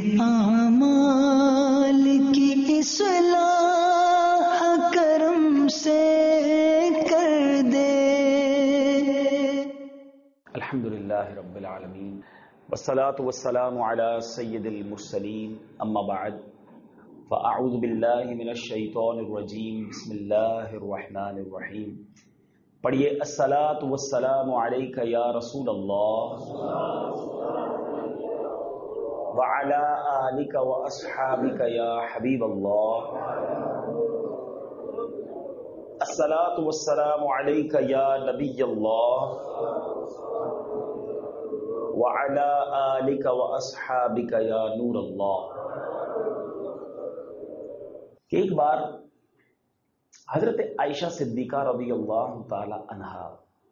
اعمال کی اصلاح کرم سے کر دے. الحمدللہ رب العالمین والصلاة والسلام علی سید المرسلین اما بعد فاعوذ باللہ من الشیطان الرجیم بسم اللہ الرحمن الرحیم. پڑھیے الصلاۃ والسلام علیک یا رسول اللہ وعلی آلک واصحابک یا حبیب اللہ. الصلاۃ والسلام علیک یا نبی اللہ وعلی آلک واصحابک یا نور اللہ. کہ ایک بار حضرت عائشہ صدیقہ رضی اللہ تعالی عنہا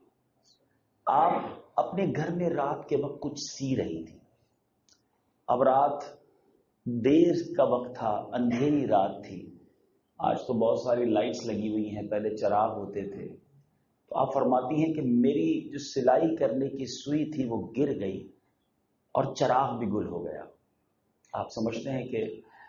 آپ اپنے گھر میں رات کے وقت کچھ سی رہی تھی. اب رات دیر کا وقت تھا، اندھیری رات تھی. آج تو بہت ساری لائٹس لگی ہوئی ہیں، پہلے چراغ ہوتے تھے. تو آپ فرماتی ہیں کہ میری جو سلائی کرنے کی سوئی تھی وہ گر گئی اور چراغ بھی گل ہو گیا. آپ سمجھتے ہیں کہ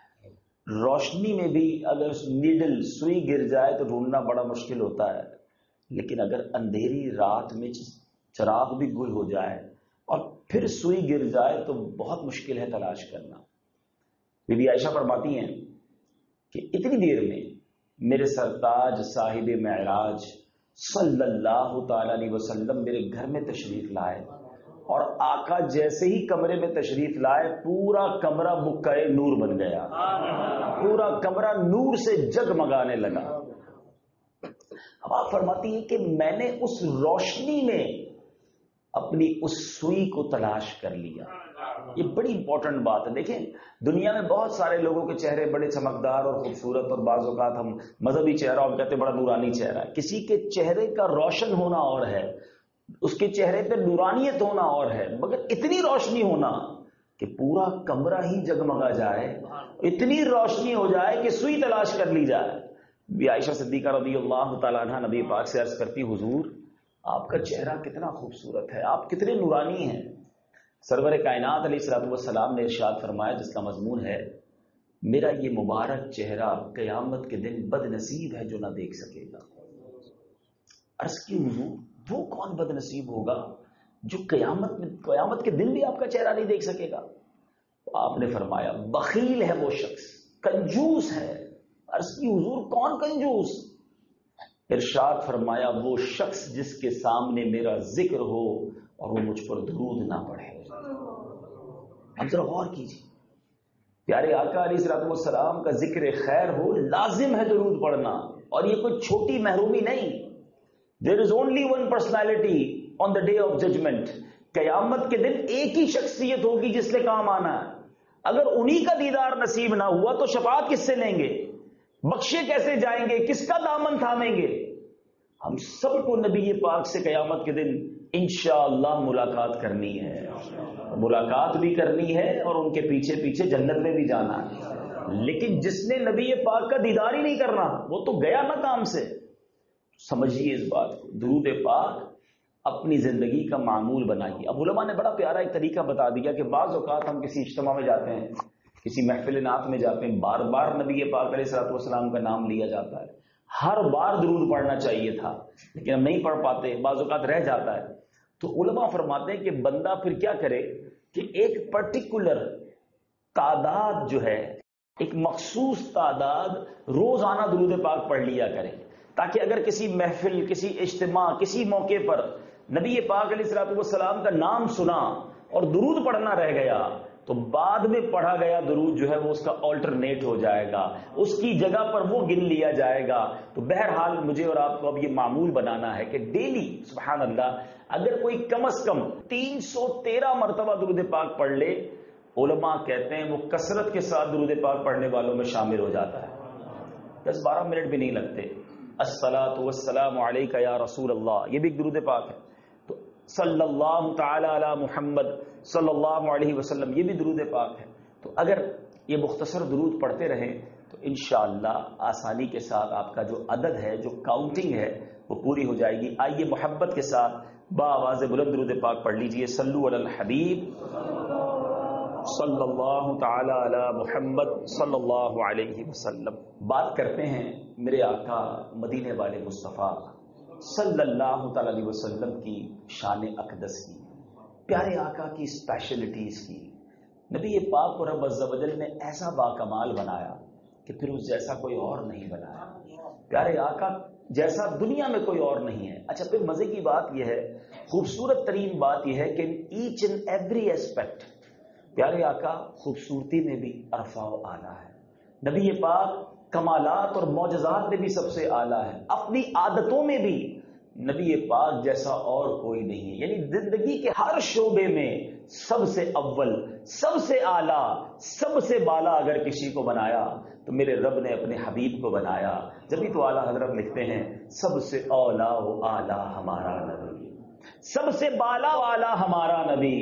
روشنی میں بھی اگر نیڈل سوئی گر جائے تو ڈھونڈنا بڑا مشکل ہوتا ہے، لیکن اگر اندھیری رات میں چراغ بھی گل ہو جائے اور پھر سوئی گر جائے تو بہت مشکل ہے تلاش کرنا. بی بی عائشہ فرماتی ہیں کہ اتنی دیر میں میرے سرتاج صاحب معراج صلی اللہ تعالی علیہ وسلم میرے گھر میں تشریف لائے، اور آقا جیسے ہی کمرے میں تشریف لائے پورا کمرہ بکائے نور بن گیا، پورا کمرہ نور سے جگمگانے لگا. اب آپ فرماتی ہیں کہ میں نے اس روشنی میں اپنی اس سوئی کو تلاش کر لیا. یہ بڑی امپورٹنٹ بات ہے. دیکھیں دنیا میں بہت سارے لوگوں کے چہرے بڑے چمکدار اور خوبصورت، اور بعض اوقات ہم مذہبی چہرہ اور کہتے بڑا نورانی چہرہ ہے. کسی کے چہرے کا روشن ہونا اور ہے، اس کے چہرے پہ نورانیت ہونا اور ہے، مگر اتنی روشنی ہونا کہ پورا کمرہ ہی جگمگا جائے، اتنی روشنی ہو جائے کہ سوئی تلاش کر لی جائے. بی عائشہ صدیقہ رضی اللہ تعالیٰ عنہ نبی پاک سے عرض کرتی، حضور آپ کا چہرہ کتنا خوبصورت ہے، آپ کتنے نورانی ہیں. سرور کائنات علیہ الصلوۃ والسلام نے ارشاد فرمایا، جس کا مضمون ہے میرا یہ مبارک چہرہ قیامت کے دن بد نصیب ہے جو نہ دیکھ سکے گا. عرض کی حضور وہ کون بد نصیب ہوگا جو قیامت کے دن بھی آپ کا چہرہ نہیں دیکھ سکے گا؟ تو آپ نے فرمایا بخیل ہے وہ شخص، کنجوس ہے. عرض کی حضور کون کنجوس؟ ارشاد فرمایا وہ شخص جس کے سامنے میرا ذکر ہو اور وہ مجھ پر درود نہ پڑھے. اب ذرا غور کیجیے، پیارے آقا علیہ الصلوۃ والسلام کا ذکر خیر ہو، لازم ہے درود پڑھنا، اور یہ کوئی چھوٹی محرومی نہیں. There is only one personality on the day of judgment. قیامت کے دن ایک ہی شخصیت ہوگی جس نے کام آنا ہے. اگر انہی کا دیدار نصیب نہ ہوا تو شفاعت کس سے لیں گے؟ بخشے کیسے جائیں گے؟ کس کا دامن تھامیں گے؟ ہم سب کو نبی پاک سے قیامت کے دن انشاءاللہ ملاقات کرنی ہے، ملاقات بھی کرنی ہے اور ان کے پیچھے پیچھے جنت میں بھی جانا ہے. لیکن جس نے نبی پاک کا دیدار ہی نہیں کرنا وہ تو گیا نہ کام سے. سمجھیے اس بات کو، درود پاک اپنی زندگی کا معمول بنائیے. اب علماء نے بڑا پیارا ایک طریقہ بتا دیا کہ بعض اوقات ہم کسی اجتماع میں جاتے ہیں، کسی محفل نعت میں جاتے ہیں، بار بار نبی پاک علیہ الصلوۃ والسلام کا نام لیا جاتا ہے، ہر بار درود پڑھنا چاہیے تھا لیکن ہم نہیں پڑھ پاتے، بعض اوقات رہ جاتا ہے. تو علماء فرماتے ہیں کہ بندہ پھر کیا کرے کہ ایک پرٹیکولر تعداد جو ہے، ایک مخصوص تعداد روزانہ درود پاک پڑھ لیا کرے، تاکہ اگر کسی محفل، کسی اجتماع، کسی موقع پر نبی پاک علیہ الصلوۃ والسلام کا نام سنا اور درود پڑھنا رہ گیا تو بعد میں پڑھا گیا درود جو ہے وہ اس کا آلٹرنیٹ ہو جائے گا، اس کی جگہ پر وہ گن لیا جائے گا. تو بہرحال مجھے اور آپ کو اب یہ معمول بنانا ہے کہ ڈیلی سبحان اللہ اگر کوئی کم از کم 313 مرتبہ درود پاک پڑھ لے، علماء کہتے ہیں وہ کثرت کے ساتھ درود پاک پڑھنے والوں میں شامل ہو جاتا ہے. 10-12 منٹ بھی نہیں لگتے. الصلاۃ والسلام علیک یا رسول اللہ، یہ بھی ایک درود پاک ہے. تو صلی اللہ تعالی علی محمد صلی اللہ علیہ وسلم، یہ بھی درود پاک ہے. تو اگر یہ مختصر درود پڑھتے رہیں تو انشاءاللہ آسانی کے ساتھ آپ کا جو عدد ہے، جو کاؤنٹنگ ہے وہ پوری ہو جائے گی. آئیے محبت کے ساتھ با آواز بلند درود پاک پڑھ لیجئے. صلو علی الحبیب. صلی اللہ تعالی علی محمد صلی اللہ علیہ وسلم. بات کرتے ہیں میرے آقا مدینے والے مصطفیٰ صلی اللہ تعالی علیہ وسلم کی شان اقدس کی، پیارے آقا کی اسپیشلٹیز کی. نبی پاک کو رب عز و جل نے ایسا باکمال بنایا کہ پھر اس جیسا کوئی اور نہیں بنایا. پیارے آقا جیسا دنیا میں کوئی اور نہیں ہے. اچھا پھر مزے کی بات یہ ہے، خوبصورت ترین بات یہ ہے کہ ایچ اینڈ ایوری ایسپیکٹ پیارے آقا خوبصورتی میں بھی عرفہ و اعلیٰ ہے. نبی پاک کمالات اور معجزات میں بھی سب سے اعلیٰ ہے. اپنی عادتوں میں بھی نبی پاک جیسا اور کوئی نہیں ہے. یعنی زندگی کے ہر شعبے میں سب سے اول، سب سے اعلیٰ، سب سے بالا اگر کسی کو بنایا تو میرے رب نے اپنے حبیب کو بنایا. جبھی تو اعلیٰ حضرت لکھتے ہیں سب سے اولا و اعلیٰ ہمارا نبی، سب سے بالا و اعلیٰ ہمارا نبی،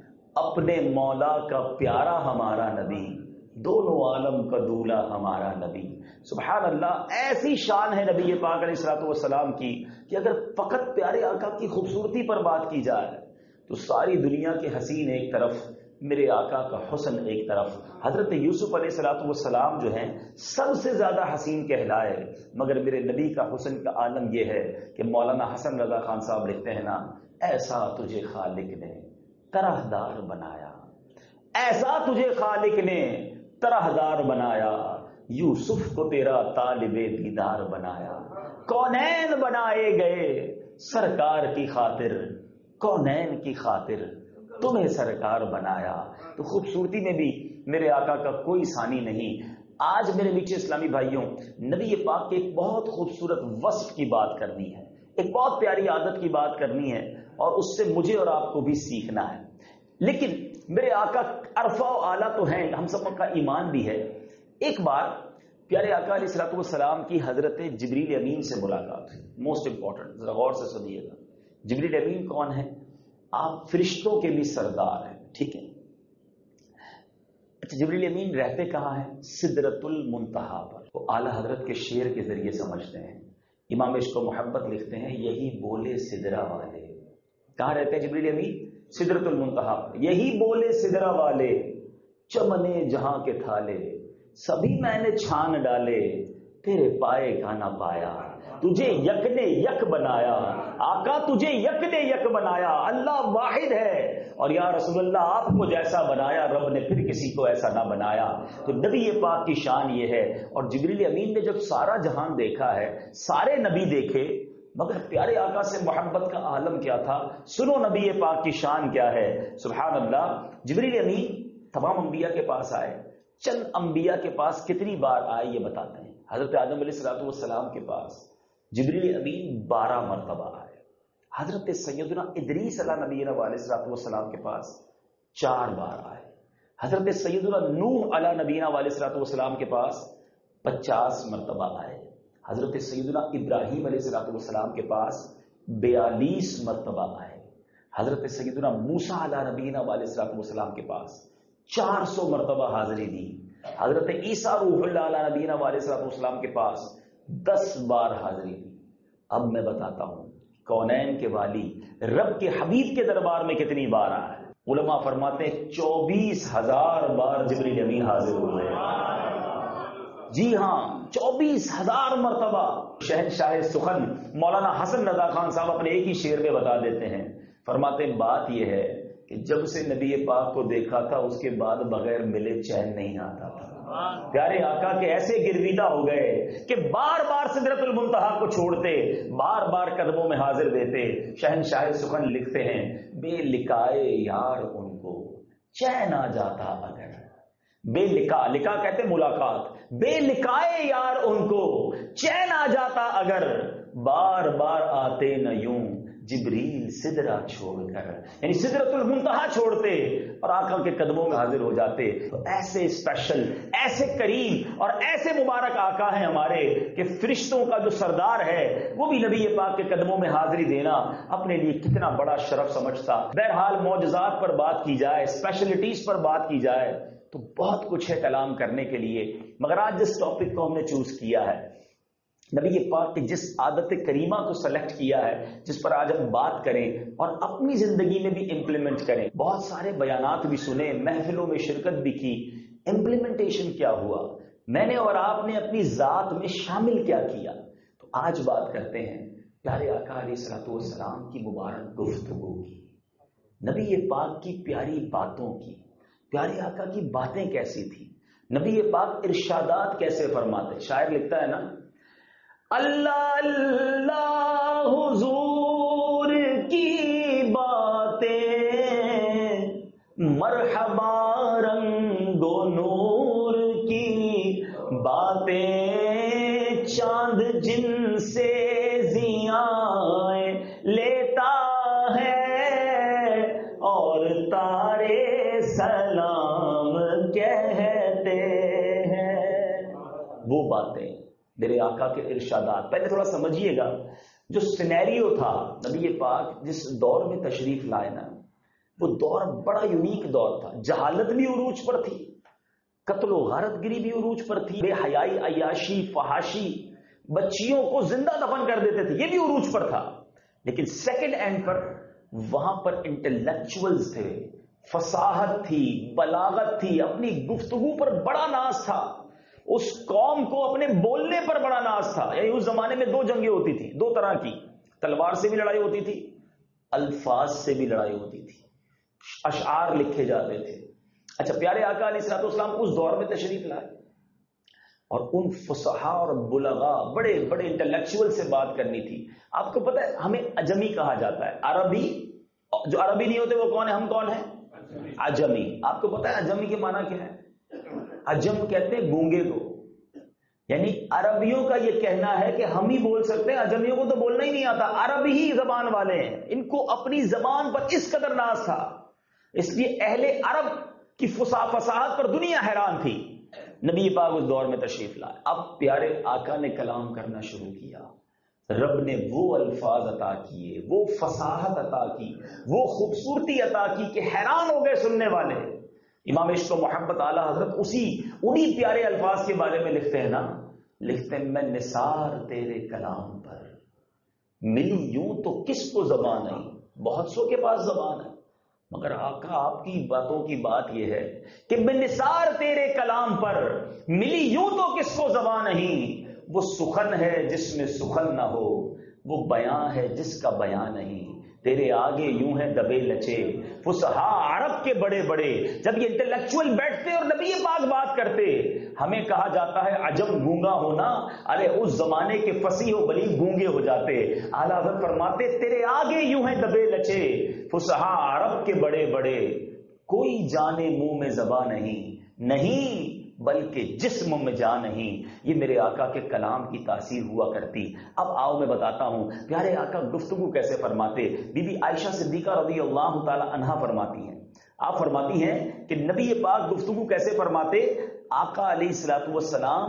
اپنے مولا کا پیارا ہمارا نبی، دونوں عالم کا دولہ ہمارا نبی. سبحان اللہ، ایسی شان ہے نبی پاک علیہ الصلوۃ والسلام کی کہ اگر فقط پیارے آقا کی خوبصورتی پر بات کی جائے تو ساری دنیا کے حسین ایک طرف، میرے آقا کا حسن ایک طرف. حضرت یوسف علیہ الصلوۃ والسلام جو ہیں سب سے زیادہ حسین کہلائے، مگر میرے نبی کا حسن کا عالم یہ ہے کہ مولانا حسن رضا خان صاحب لکھتے ہیں نا، ایسا تجھے خالق نے طرح دار بنایا، ایسا تجھے خالق نے طرح دار بنایا، یوسف کو تیرا طالب دیدار بنایا. کونین بنائے گئے سرکار کی خاطر، کونین کی خاطر تمہیں سرکار بنایا. تو خوبصورتی میں بھی میرے آقا کا کوئی ثانی نہیں. آج میرے میٹھے اسلامی بھائیوں، نبی پاک کے ایک بہت خوبصورت وصف کی بات کرنی ہے، ایک بہت پیاری عادت کی بات کرنی ہے، اور اس سے مجھے اور آپ کو بھی سیکھنا ہے. لیکن میرے آقا عرفہ و اعلیٰ تو ہیں، ہم سب کا ایمان بھی ہے. ایک بار پیارے آقا علیہ الصلوۃ والسلام کی حضرت جبریل امین سے ملاقات ہوئی. موسٹ امپورٹنٹ، ذرا غور سے سنیے گا. جبریل امین کون ہے؟ آپ فرشتوں کے بھی سردار ہیں، ٹھیک ہے. اچھا جبریل امین رہتے کہاں ہیں؟ سدرۃ المنتہا پر. وہ اعلیٰ حضرت کے شعر کے ذریعے سمجھتے ہیں. امام عشق و محبت لکھتے ہیں، یہی بولے سدرہ والے. کہاں رہتے ہیں جبریل امین؟ سدرۃ المنتہا پر. یہی بولے سدرہ والے، چمنے جہاں کے تھالے، سبھی میں نے چھان ڈالے، تیرے پائے کا نہ پایا. تجھے یک نے یک بنایا آقا، تجھے یک نے یک بنایا. اللہ واحد ہے، اور یا رسول اللہ آپ کو جیسا بنایا رب نے پھر کسی کو ایسا نہ بنایا. تو نبی پاک کی شان یہ ہے. اور جبریل امین نے جب سارا جہان دیکھا ہے، سارے نبی دیکھے، مگر پیارے آقا سے محبت کا عالم کیا تھا. سنو نبی پاک کی شان کیا ہے. سبحان اللہ. جبریل امین تمام انبیاء کے پاس آئے. چند انبیاء کے پاس کتنی بار آئے یہ بتاتے ہیں. حضرت آدم علیہ الصلوۃ والسلام کے پاس جبریل امین 12 مرتبہ آئے. حضرت سیدنا ادریس علیہ نبینا علیہ الصلوۃ والسلام کے پاس 4 بار آئے. حضرت سیدنا نوح علیہ نبینا علیہ الصلوۃ والسلام کے پاس 50 مرتبہ آئے. حضرت سیدنا ابراہیم علیہ الصلوۃ والسلام کے پاس 42 مرتبہ آئے. حضرت سیدنا موسیٰ علیہ نبینا علیہ الصلوۃ والسلام کے پاس 400 مرتبہ حاضری دی. حضرت عیسیٰ روح اللہ علیہ نبینا علیہ الصلوۃ والسلام کے پاس 10 بار حاضری دی. اب میں بتاتا ہوں کونین کے والی رب کے حبیب کے دربار میں کتنی بار آیا ہے. علماء فرماتے ہیں 24,000 بار جبریل امین حاضر ہوئے. جی ہاں، 24,000 مرتبہ. شہنشاہ سخن مولانا حسن رضا خان صاحب اپنے ایک ہی شعر میں بتا دیتے ہیں، فرماتے ہیں بات یہ ہے کہ جب سے نبی پاک کو دیکھا تھا اس کے بعد بغیر ملے چین نہیں آتا تھا. پیارے آقا کے ایسے گرویدہ ہو گئے کہ بار بار سدرۃ المنتہا کو چھوڑتے، بار بار قدموں میں حاضر دیتے. شہنشاہ سخن لکھتے ہیں، بے لکائے یار ان کو چین آ جاتا اگر. بے لکا، لکا کہتے ملاقات. بے لکائے یار ان کو چین آ جاتا اگر، بار بار آتے نہ یوں جبریل سدرہ چھوڑ کر. یعنی سدرۃ المنتہا چھوڑتے اور آقا کے قدموں میں حاضر ہو جاتے. تو ایسے اسپیشل، ایسے کریم اور ایسے مبارک آقا ہیں ہمارے کہ فرشتوں کا جو سردار ہے وہ بھی نبی پاک کے قدموں میں حاضری دینا اپنے لیے کتنا بڑا شرف سمجھتا. بہرحال معجزات پر بات کی جائے، اسپیشلٹیز پر بات کی جائے تو بہت کچھ ہے کلام کرنے کے لیے، مگر آج جس ٹاپک کو ہم نے چوز کیا ہے نبی پاک کی جس عادت کریمہ کو سلیکٹ کیا ہے، جس پر آج ہم بات کریں اور اپنی زندگی میں بھی امپلیمنٹ کریں. بہت سارے بیانات بھی سنے، محفلوں میں شرکت بھی کی، امپلیمنٹیشن کیا ہوا، میں نے اور آپ نے اپنی ذات میں شامل کیا کیا. تو آج بات کرتے ہیں پیارے آقا علیہ الصلوۃ والسلام کی مبارک گفتگو کی، نبی پاک کی پیاری باتوں کی. پیارے آقا کی باتیں کیسی تھی، نبی پاک ارشادات کیسے فرماتے. شاعر لکھتا ہے نا، اللہ اللہ حضور کی باتیں مرحبا رنگ و نور کی باتیں، چاند جن سے ضیاء لیتا ہے اور تارے سلام کہتے ہیں. وہ باتیں میرے آقا کے ارشادات. پہلے تھوڑا سمجھیے گا، جو سینیریو تھا نبی پاک جس دور میں تشریف لائے نا، وہ دور بڑا یونیک دور تھا. جہالت بھی عروج پر تھی، قتل و غارت گری بھی عروج پر تھی، بے حیائی، عیاشی، فحاشی، بچیوں کو زندہ دفن کر دیتے تھے، یہ بھی عروج پر تھا. لیکن سیکنڈ اینڈ پر وہاں پر انٹلیکچوئلز تھے، فصاحت تھی، بلاغت تھی، اپنی گفتگو پر بڑا ناز تھا، اس قوم کو اپنے بولنے پر بڑا ناز تھا. یعنی اس زمانے میں 2 جنگیں ہوتی تھی، 2 طرح کی، تلوار سے بھی لڑائی ہوتی تھی، الفاظ سے بھی لڑائی ہوتی تھی، اشعار لکھے جاتے تھے. اچھا، پیارے آقا علیہ الصلوۃ والسلام اس دور میں تشریف لائے اور ان فصحا اور بلغا بڑے بڑے انٹلیکچوئل سے بات کرنی تھی. آپ کو پتہ ہے ہمیں عجمی کہا جاتا ہے. عربی، جو عربی نہیں ہوتے وہ کون ہے؟ ہم کون ہیں؟ عجمی. آپ کو پتہ ہے عجمی کے معنی کیا ہے؟ عجم کہتے ہیں گونگے کو. یعنی عربیوں کا یہ کہنا ہے کہ ہم ہی بول سکتے ہیں، عجمیوں کو تو بولنا ہی نہیں آتا، عرب ہی زبان والے ہیں. ان کو اپنی زبان پر اس قدر ناز تھا، اس لیے اہل عرب کی فصاحت پر دنیا حیران تھی. نبی پاک اس دور میں تشریف لائے. اب پیارے آقا نے کلام کرنا شروع کیا. رب نے وہ الفاظ عطا کیے، وہ فصاحت عطا کی، وہ خوبصورتی عطا کی کہ حیران ہو گئے سننے والے. امام عشق و محبت اعلیٰ حضرت انہی پیارے الفاظ کے بارے میں لکھتے ہیں نا، لکھتے ہیں میں نثار تیرے کلام پر ملی یوں تو کس کو زبان نہیں. بہت سو کے پاس زبان ہے، مگر آقا آپ کی باتوں کی بات یہ ہے کہ میں نثار تیرے کلام پر ملی یوں تو کس کو زبان نہیں. وہ سخن ہے جس میں سخن نہ ہو، وہ بیاں ہے جس کا بیاں نہیں. تیرے آگے یوں ہیں دبے لچے فصحا عرب کے بڑے بڑے. جب یہ انٹلیکچوئل بیٹھتے اور نبی پاک بات کرتے، ہمیں کہا جاتا ہے عجم گونگا ہونا، ارے اس زمانے کے فصیح و بلیغ گونگے ہو جاتے. اعلیٰ حضرت فرماتے تیرے آگے یوں ہیں دبے لچے فصحا عرب کے بڑے بڑے، کوئی جانے منہ میں زباں نہیں بلکہ جسم میں جان نہیں. یہ میرے آقا کے کلام کی تاثیر ہوا کرتی. اب آؤ میں بتاتا ہوں پیارے آقا گفتگو کیسے فرماتے. بی بی عائشہ صدیقہ رضی اللہ تعالی عنہا فرماتی ہیں، آپ فرماتی ہیں کہ نبی پاک گفتگو کیسے فرماتے. آقا علیہ الصلوۃ والسلام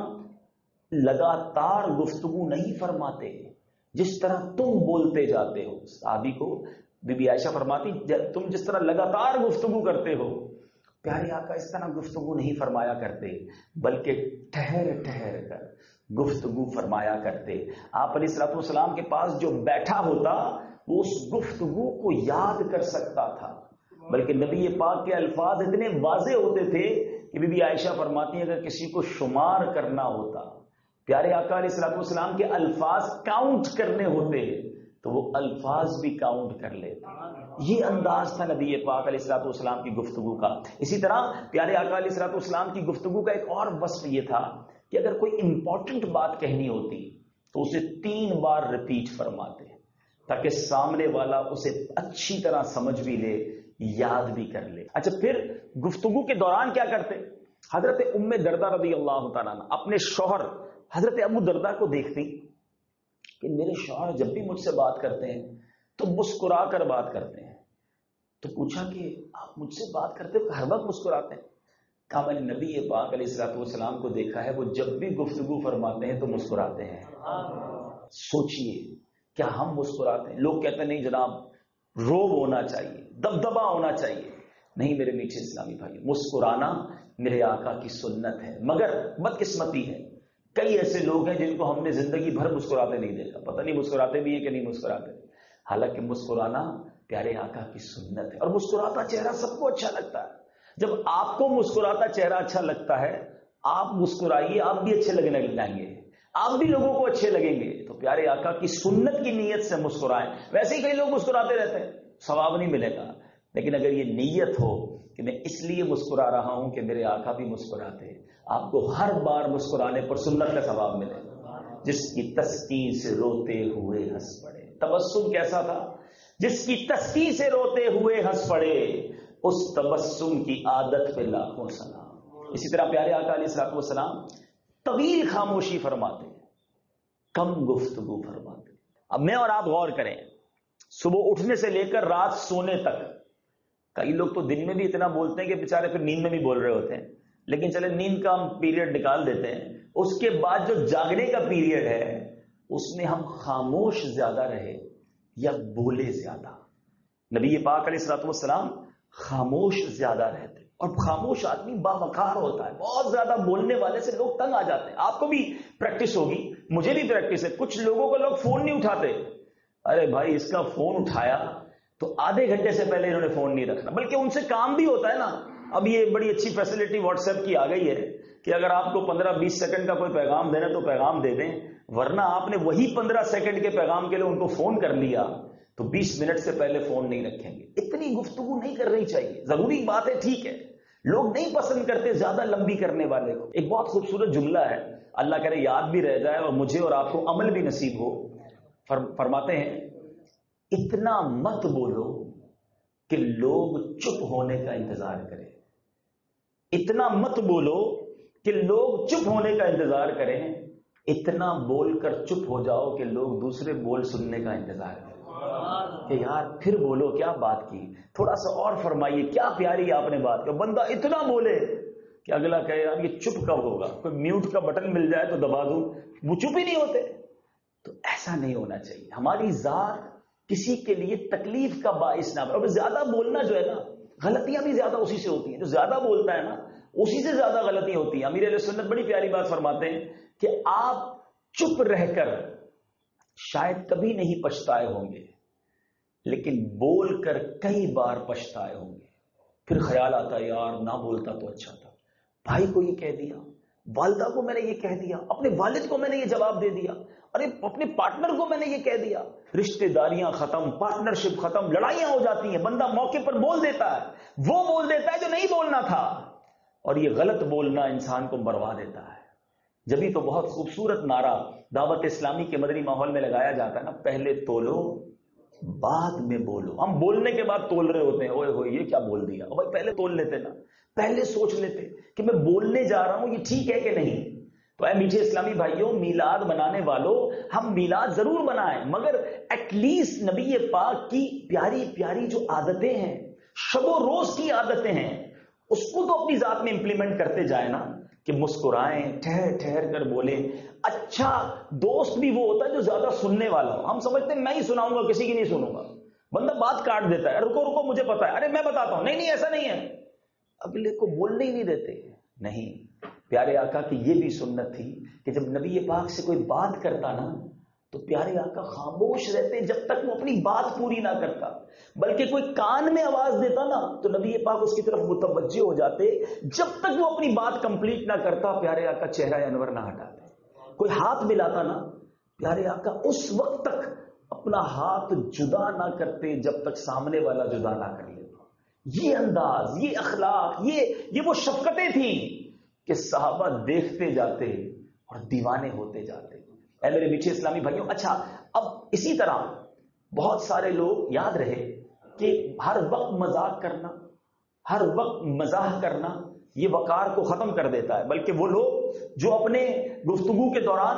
لگاتار گفتگو نہیں فرماتے جس طرح تم بولتے جاتے ہو. صحابی کو بی بی عائشہ فرماتی تم جس طرح لگاتار گفتگو کرتے ہو، پیارے آقا اس طرح گفتگو نہیں فرمایا کرتے، بلکہ ٹھہر ٹھہر کر گفتگو فرمایا کرتے. آپ علیہ الصلوۃ والسلام کے پاس جو بیٹھا ہوتا وہ اس گفتگو کو یاد کر سکتا تھا. بلکہ نبی پاک کے الفاظ اتنے واضح ہوتے تھے کہ بی بی عائشہ فرماتی ہیں اگر کسی کو شمار کرنا ہوتا، پیارے آقا علیہ الصلوۃ والسلام کے الفاظ کاؤنٹ کرنے ہوتے تو وہ الفاظ بھی کاؤنٹ کر لیتے. یہ انداز تھا نبی پاک علیہ الصلوۃ والسلام کی گفتگو کا. اسی طرح پیارے آقا علیہ الصلوۃ والسلام کی گفتگو کا ایک اور وصف یہ تھا کہ اگر کوئی امپورٹنٹ بات کہنی ہوتی تو اسے 3 بار ریپیٹ فرماتے تاکہ سامنے والا اسے اچھی طرح سمجھ بھی لے، یاد بھی کر لے. اچھا، پھر گفتگو کے دوران کیا کرتے. حضرت ام دردہ رضی اللہ تعالیٰ عنہ اپنے شوہر حضرت ابو دردہ کو دیکھتی کہ میرے شوہر جب بھی مجھ سے بات کرتے ہیں تو مسکرا کر بات کرتے ہیں. تو پوچھا کہ آپ مجھ سے بات کرتے ہو ہر وقت مسکراتے ہیں؟ کہا میں نے نبی پاک علیہ الصلوۃ والسلام کو دیکھا ہے وہ جب بھی گفتگو فرماتے ہیں تو مسکراتے ہیں. سوچئے کیا ہم مسکراتے ہیں؟ لوگ کہتے ہیں نہیں جناب روب ہونا چاہیے، دبدبا ہونا چاہیے. نہیں میرے میٹھے اسلامی بھائی، مسکرانا میرے آقا کی سنت ہے. مگر بدقسمتی ہے کئی ایسے لوگ ہیں جن کو ہم نے زندگی بھر مسکراتے نہیں دیکھا، پتہ نہیں مسکراتے بھی ہیں کہ نہیں مسکراتے، حالانکہ مسکرانا پیارے آقا کی سنت ہے، اور مسکراتا چہرہ سب کو اچھا لگتا ہے۔ جب آپ کو مسکراتا چہرہ اچھا لگتا ہے، آپ مسکرائیے، آپ بھی اچھے لگنے لگیں گے، آپ بھی لوگوں کو اچھے لگیں گے۔ تو پیارے آقا کی سنت کی نیت سے مسکرائیں۔ ویسے ہی کئی لوگ مسکراتے رہتے ہیں، ثواب نہیں ملے گا، لیکن اگر یہ نیت ہو کہ میں اس لیے مسکرا رہا ہوں کہ میرے آقا بھی مسکراتے، آپ کو ہر بار مسکرانے پر سنت کا ثواب ملے گا۔ جس کی تسکین سے روتے ہوئے ہنس پڑے، تبسم کیسا تھا؟ جس کی تسکین سے روتے ہوئے ہنس پڑے، اس تبسم کی عادت پہ لاکھوں سلام۔ اسی طرح پیارے آقا علیہ الصلوۃ والسلام طویل خاموشی فرماتے، کم گفتگو فرماتے۔ اب میں اور آپ غور کریں، صبح اٹھنے سے لے کر رات سونے تک، کئی لوگ تو دن میں بھی اتنا بولتے ہیں کہ بےچارے پھر نیند میں بھی بول رہے ہوتے ہیں، لیکن چلے نیند کا ہم پیریڈ نکال دیتے ہیں، اس کے بعد جو جاگنے کا پیریڈ ہے اس میں ہم خاموش زیادہ رہے یا بولے زیادہ؟ نبی پاک علیہ الصلوۃ والسلام خاموش زیادہ رہتے، اور خاموش آدمی باوقار ہوتا ہے۔ بہت زیادہ بولنے والے سے لوگ تنگ آ جاتے ہیں۔ آپ کو بھی پریکٹس ہوگی، مجھے بھی پریکٹس ہے۔ کچھ لوگوں کو لوگ فون نہیں اٹھاتے، ارے بھائی اس کا فون اٹھایا تو آدھے گھنٹے سے پہلے انہوں نے فون نہیں رکھنا، بلکہ ان سے کام بھی ہوتا ہے نا۔ اب یہ بڑی اچھی فیسلٹی واٹس ایپ کی آ گئی ہے کہ اگر آپ کو 15-20 سیکنڈ کا کوئی پیغام دینا تو پیغام دے دیں، ورنہ آپ نے وہی 15 سیکنڈ کے پیغام کے لیے ان کو فون کر لیا تو 20 منٹ سے پہلے فون نہیں رکھیں گے۔ اتنی گفتگو نہیں کرنی چاہیے، ضروری بات ہے، ٹھیک ہے، لوگ نہیں پسند کرتے زیادہ لمبی کرنے والے کو۔ ایک بہت خوبصورت جملہ ہے، اللہ کرے یاد بھی رہ جائے اور مجھے اور آپ کو عمل بھی نصیب ہو۔ فرماتے ہیں اتنا مت بولو کہ لوگ چپ ہونے کا انتظار کریں، اتنا مت بولو کہ لوگ چپ ہونے کا انتظار کریں، اتنا بول کر چپ ہو جاؤ کہ لوگ دوسرے بول سننے کا انتظار کریں کہ یار پھر بولو، کیا بات کی، تھوڑا سا اور فرمائیے، کیا پیاری آپ نے بات کی۔ بندہ اتنا بولے کہ اگلا کہے یار یہ چپ کب ہوگا، کوئی میوٹ کا بٹن مل جائے تو دبا دوں، وہ چپ ہی نہیں ہوتے۔ تو ایسا نہیں ہونا چاہیے، ہماری ذات کسی کے لیے تکلیف کا باعث نہ بنے۔ اور زیادہ بولنا جو ہے نا، غلطیاں بھی زیادہ اسی سے ہوتی ہیں، جو زیادہ بولتا ہے نا اسی سے زیادہ غلطی ہوتی ہیں۔ امیر علیہ سنت بڑی پیاری بات فرماتے ہیں کہ آپ چپ رہ کر شاید کبھی نہیں پچھتائے ہوں گے، لیکن بول کر کئی بار پچھتائے ہوں گے۔ پھر خیال آتا ہے یار نہ بولتا تو اچھا تھا، بھائی کو یہ کہہ دیا، والدہ کو میں نے یہ کہہ دیا، اپنے والد کو میں نے یہ جواب دے دیا، ارے اپنے پارٹنر کو میں نے یہ کہہ دیا۔ رشتہ داریاں ختم، پارٹنرشپ ختم، لڑائیاں ہو جاتی ہیں، بندہ موقع پر بول دیتا ہے، وہ بول دیتا ہے جو نہیں بولنا تھا، اور یہ غلط بولنا انسان کو مروا دیتا ہے۔ جبھی تو بہت خوبصورت نعرہ دعوت اسلامی کے مدنی ماحول میں لگایا جاتا ہے نا، پہلے تولو بعد میں بولو۔ ہم بولنے کے بعد تول رہے ہوتے ہیں، اوئے ہوئے یہ کیا بول دیا، بھائی پہلے تول لیتے نا، پہلے سوچ لیتے کہ میں بولنے جا رہا ہوں یہ ٹھیک ہے کہ نہیں۔ تو اے میٹھے اسلامی بھائیوں، میلاد منانے والوں، ہم میلاد ضرور منائیں، مگر ایٹ لیسٹ نبی پاک کی پیاری پیاری جو عادتیں ہیں، شب و روز کی عادتیں ہیں، اس کو تو اپنی ذات میں امپلیمنٹ کرتے جائیں نا، کہ مسکرائیں، ٹھہر ٹھہر کر بولیں۔ اچھا دوست بھی وہ ہوتا ہے جو زیادہ سننے والا ہو۔ ہم سمجھتے ہیں میں ہی سناؤں گا، کسی کی نہیں سنوں گا، بندہ بات کاٹ دیتا ہے، رکو رکو مجھے پتا ہے، ارے میں بتاتا ہوں، نہیں نہیں ایسا نہیں ہے، اگلے کو بولنے ہی نہیں دیتے۔ نہیں، پیارے آقا کی یہ بھی سنت تھی کہ جب نبی پاک سے کوئی بات کرتا نا تو پیارے آقا خاموش رہتے جب تک وہ اپنی بات پوری نہ کرتا، بلکہ کوئی کان میں آواز دیتا نا تو نبی پاک اس کی طرف متوجہ ہو جاتے، جب تک وہ اپنی بات کمپلیٹ نہ کرتا پیارے آقا چہرہ انور نہ ہٹاتے۔ کوئی ہاتھ ملاتا نا، پیارے آقا اس وقت تک اپنا ہاتھ جدا نہ کرتے جب تک سامنے والا جدا نہ کر لیتا۔ یہ انداز، یہ اخلاق، یہ وہ شفقتیں تھیں کہ صحابہ دیکھتے جاتے اور دیوانے ہوتے جاتے۔ اے میرے میٹھے اسلامی بھائیوں، اچھا اب اسی طرح بہت سارے لوگ یاد رہے کہ ہر وقت مذاق کرنا، ہر وقت مزاح کرنا یہ وقار کو ختم کر دیتا ہے، بلکہ وہ لوگ جو اپنے گفتگو کے دوران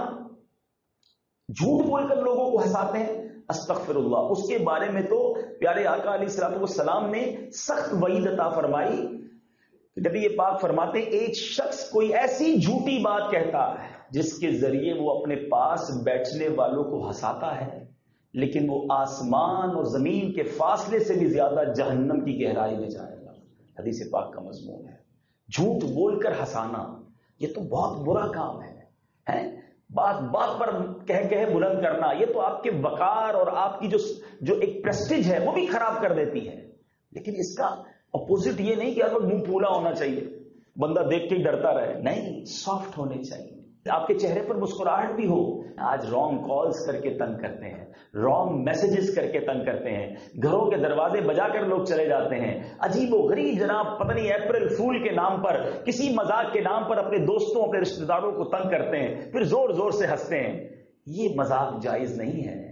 جھوٹ بول کر لوگوں کو ہنساتے ہیں، استغفر اللہ، اس کے بارے میں تو پیارے آقا علیہ الصلوۃ والسلام نے سخت وعید عطا فرمائی۔ نبی یہ پاک فرماتے ایک شخص کوئی ایسی جھوٹی بات کہتا ہے جس کے ذریعے وہ اپنے پاس بیٹھنے والوں کو ہنساتا ہے، لیکن وہ آسمان اور زمین کے فاصلے سے بھی زیادہ جہنم کی گہرائی میں جائے گا۔ حدیث پاک کا مضمون ہے۔ جھوٹ بول کر ہنسانا یہ تو بہت برا کام ہے، ہیں بات بات پر کہہ بلند کرنا، یہ تو آپ کے وقار اور آپ کی جو ایک پریسٹیج ہے وہ بھی خراب کر دیتی ہے. لیکن اس کا اپوزٹ یہ نہیں کہ ہر وقت منہ پھولا ہونا چاہیے، بندہ دیکھ کے ہی ڈرتا رہے. نہیں، سافٹ ہونے چاہیے، آپ کے چہرے پر مسکراہٹ بھی ہو. آج رانگ کالز کر کے تنگ کرتے ہیں، رانگ میسجز کر کے تنگ کرتے ہیں، گھروں کے دروازے بجا کر لوگ چلے جاتے ہیں. عجیب و غریب جناب، پتہ نہیں اپریل فول کے نام پر، کسی مذاق کے نام پر اپنے دوستوں اپنے رشتہ داروں کو تنگ کرتے ہیں، پھر زور زور سے ہنستے ہیں. یہ مذاق جائز نہیں ہے.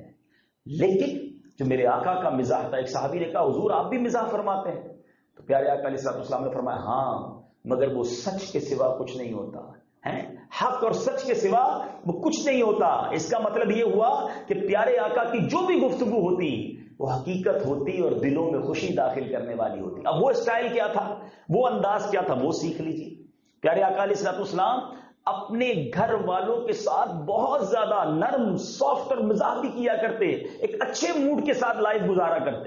لیکن جو میرے آقا کا مزاح تھا، ایک صحابی نے کہا حضور آپ بھی مزاح فرماتے ہیں؟ تو پیارے آقا علیہ السلام نے فرمایا ہاں، مگر وہ سچ کے سوا کچھ نہیں ہوتا ہے. حق اور سچ کے سوا وہ کچھ نہیں ہوتا. اس کا مطلب یہ ہوا کہ پیارے آقا کی جو بھی گفتگو ہوتی وہ حقیقت ہوتی اور دلوں میں خوشی داخل کرنے والی ہوتی. اب وہ اسٹائل کیا تھا، وہ انداز کیا تھا، وہ سیکھ لیجیے. پیارے آقا علیہ السلام اپنے گھر والوں کے ساتھ بہت زیادہ نرم، سافٹ اور مزاح بھی کیا کرتے، ایک اچھے موڈ کے ساتھ لائف گزارا کرتے.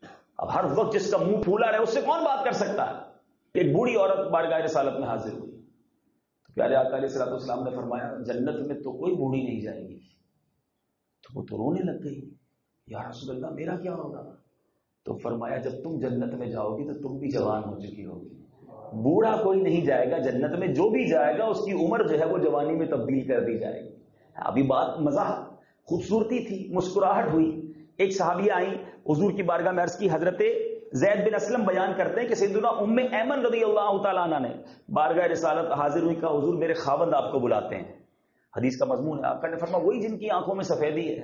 اب ہر وقت جس کا منہ پھولا رہے اس سے کون بات کر سکتا ہے. ایک بوڑھی عورت بارگاہ رسالت میں حاضر ہوئی. پیارے آقا علیہ السلام نے فرمایا جنت میں تو کوئی بوڑھی نہیں جائے گی. تو وہ تو رونے لگ گئی، یا رسول اللہ میرا کیا ہوگا؟ تو فرمایا جب تم جنت میں جاؤ گی تو تم بھی جوان ہو چکی ہوگی. بوڑھا کوئی نہیں جائے گا جنت میں، جو بھی جائے گا اس کی عمر جو ہے وہ جوانی میں تبدیل کر دی جائے گی. ابھی بات مزاح، خوبصورتی تھی، مسکراہٹ ہوئی. ایک صحابیہ آئی حضور کی بارگاہ میں عرض کی. حضرت زید بن اسلم بیان کرتے ہیں کہ سیدنا ام ایمن رضی اللہ تعالیٰ عنہ نے بارگاہ رسالت حاضر ہوئی، کہا حضور میرے خاوند آپ کو بلاتے ہیں. حدیث کا مضمون ہے، آقا نے فرمایا وہی جن کی آنکھوں میں سفیدی ہے.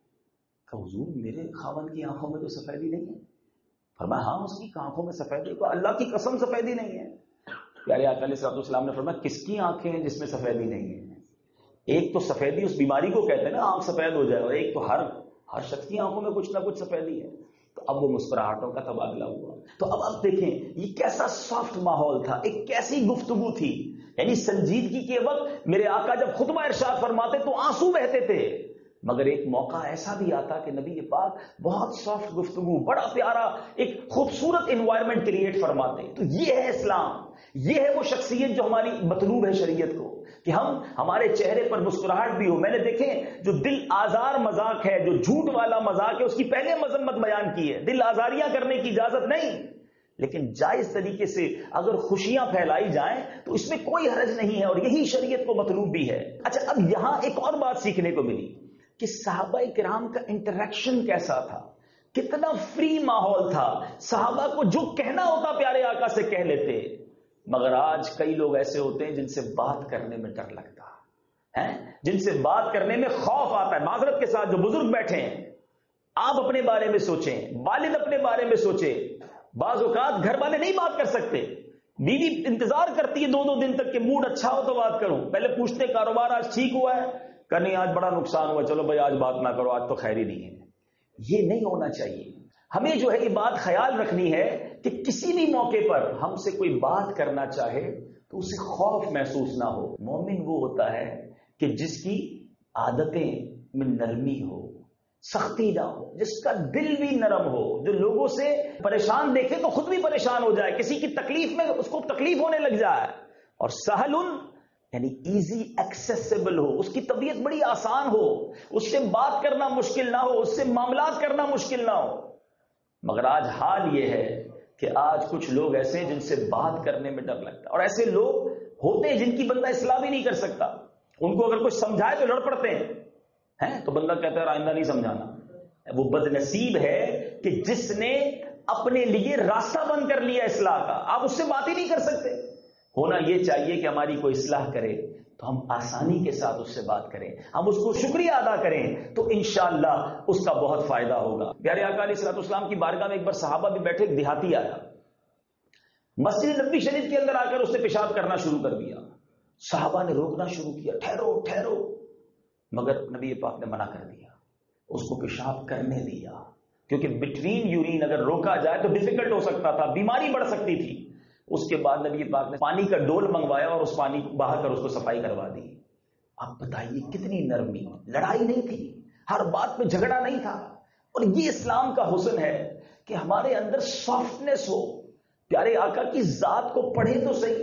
کہا حضور میرے خاوند کی آنکھوں میں تو سفیدی نہیں ہے. فرمایا ہاں اس کی آنکھوں میں سفیدی، کو اللہ کی قسم سفیدی نہیں ہے. پیارے آقا علیہ السلام نے فرمایا کس کی آنکھیں ہیں جس میں سفیدی نہیں ہے؟ ایک تو سفیدی اس بیماری کو کہتے ہیں نا آنکھ سفید ہو جائے، اور ایک تو ہر شخص کی آنکھوں میں کچھ نہ کچھ سفیدی ہے. تو اب وہ مسکراہٹوں کا تبادلہ ہوا. تو اب آپ دیکھیں یہ کیسا سافٹ ماحول تھا، ایک کیسی گفتگو تھی. یعنی سنجیدگی کے وقت میرے آقا جب خطبہ ارشاد فرماتے تو آنسو بہتے تھے، مگر ایک موقع ایسا بھی آتا کہ نبی پاک بہت سافٹ گفتگو، بڑا پیارا ایک خوبصورت انوائرمنٹ کریٹ فرماتے. تو یہ ہے اسلام، یہ ہے وہ شخصیت جو ہماری مطلوب ہے شریعت کو، کہ ہمارے چہرے پر مسکراہٹ بھی ہو. میں نے دیکھیں جو دل آزار مذاق ہے، جو جھوٹ والا مذاق ہے، اس کی پہلے مذمت بیان کی ہے. دل آزاریاں کرنے کی اجازت نہیں، لیکن جائز طریقے سے اگر خوشیاں پھیلائی جائیں تو اس میں کوئی حرج نہیں ہے، اور یہی شریعت کو مطلوب بھی ہے. اچھا اب یہاں ایک اور بات سیکھنے کو ملی کہ صحابہ کرام کا انٹریکشن کیسا تھا، کتنا فری ماحول تھا. صحابہ کو جو کہنا ہوتا پیارے آقا سے کہہ لیتے. مگر آج کئی لوگ ایسے ہوتے ہیں جن سے بات کرنے میں ڈر لگتا ہے، جن سے بات کرنے میں خوف آتا ہے. معذرت کے ساتھ جو بزرگ بیٹھے ہیں، آپ اپنے بارے میں سوچیں، والد اپنے بارے میں سوچیں. بعض اوقات گھر والے نہیں بات کر سکتے، بیوی انتظار کرتی ہے 2 دن تک کہ موڈ اچھا ہو تو بات کروں. پہلے پوچھتے کاروبار آج ٹھیک ہوا ہے؟ کہ نہیں آج بڑا نقصان ہوا، چلو بھائی آج بات نہ کرو، آج تو خیر ہی نہیں ہے. یہ نہیں ہونا چاہیے. ہمیں جو ہے یہ بات خیال رکھنی ہے کہ کسی بھی موقع پر ہم سے کوئی بات کرنا چاہے تو اسے خوف محسوس نہ ہو. مومن وہ ہوتا ہے کہ جس کی عادتیں میں نرمی ہو، سختی نہ ہو، جس کا دل بھی نرم ہو، جو لوگوں سے پریشان دیکھے تو خود بھی پریشان ہو جائے، کسی کی تکلیف میں اس کو تکلیف ہونے لگ جائے. اور سہل یعنی ایزی ایکسیسیبل ہو، اس کی طبیعت بڑی آسان ہو، اس سے بات کرنا مشکل نہ ہو، اس سے معاملات کرنا مشکل نہ ہو. مگر آج حال یہ ہے کہ آج کچھ لوگ ایسے ہیں جن سے بات کرنے میں ڈر لگتا ہے، اور ایسے لوگ ہوتے ہیں جن کی بندہ اصلاح بھی نہیں کر سکتا. ان کو اگر کچھ سمجھائے تو لڑ پڑتے ہیں تو بندہ کہتا ہے آئندہ نہیں سمجھانا. وہ بد نصیب ہے کہ جس نے اپنے لیے راستہ بند کر لیا اصلاح کا. آپ اس سے بات ہی نہیں کر سکتے. ہونا یہ چاہیے کہ ہماری کوئی اصلاح کرے تو ہم آسانی کے ساتھ اس سے بات کریں، ہم اس کو شکریہ ادا کریں تو انشاءاللہ اس کا بہت فائدہ ہوگا. پیارے آقا علیہ السلام کی بارگاہ میں ایک بار صحابہ بھی بیٹھے، ایک دیہاتی آیا، مسجد نبوی شریف کے اندر آ کر اس نے پیشاب کرنا شروع کر دیا. صحابہ نے روکنا شروع کیا، ٹھہرو ٹھہرو، مگر نبی پاک نے منع کر دیا، اس کو پیشاب کرنے دیا، کیونکہ بٹوین یورین اگر روکا جائے تو ڈیفیکلٹ ہو سکتا تھا، بیماری بڑھ سکتی تھی. اس کے بعد نبی پاک نے پانی کا ڈول منگوایا اور اس پانی کو بہا کر اس کو صفائی کروا دی. آپ بتائیے کتنی نرمی، لڑائی نہیں تھی، ہر بات میں جھگڑا نہیں تھا. اور یہ اسلام کا حسن ہے کہ ہمارے اندر سافٹنس ہو. پیارے آقا کی ذات کو پڑھیں تو صحیح،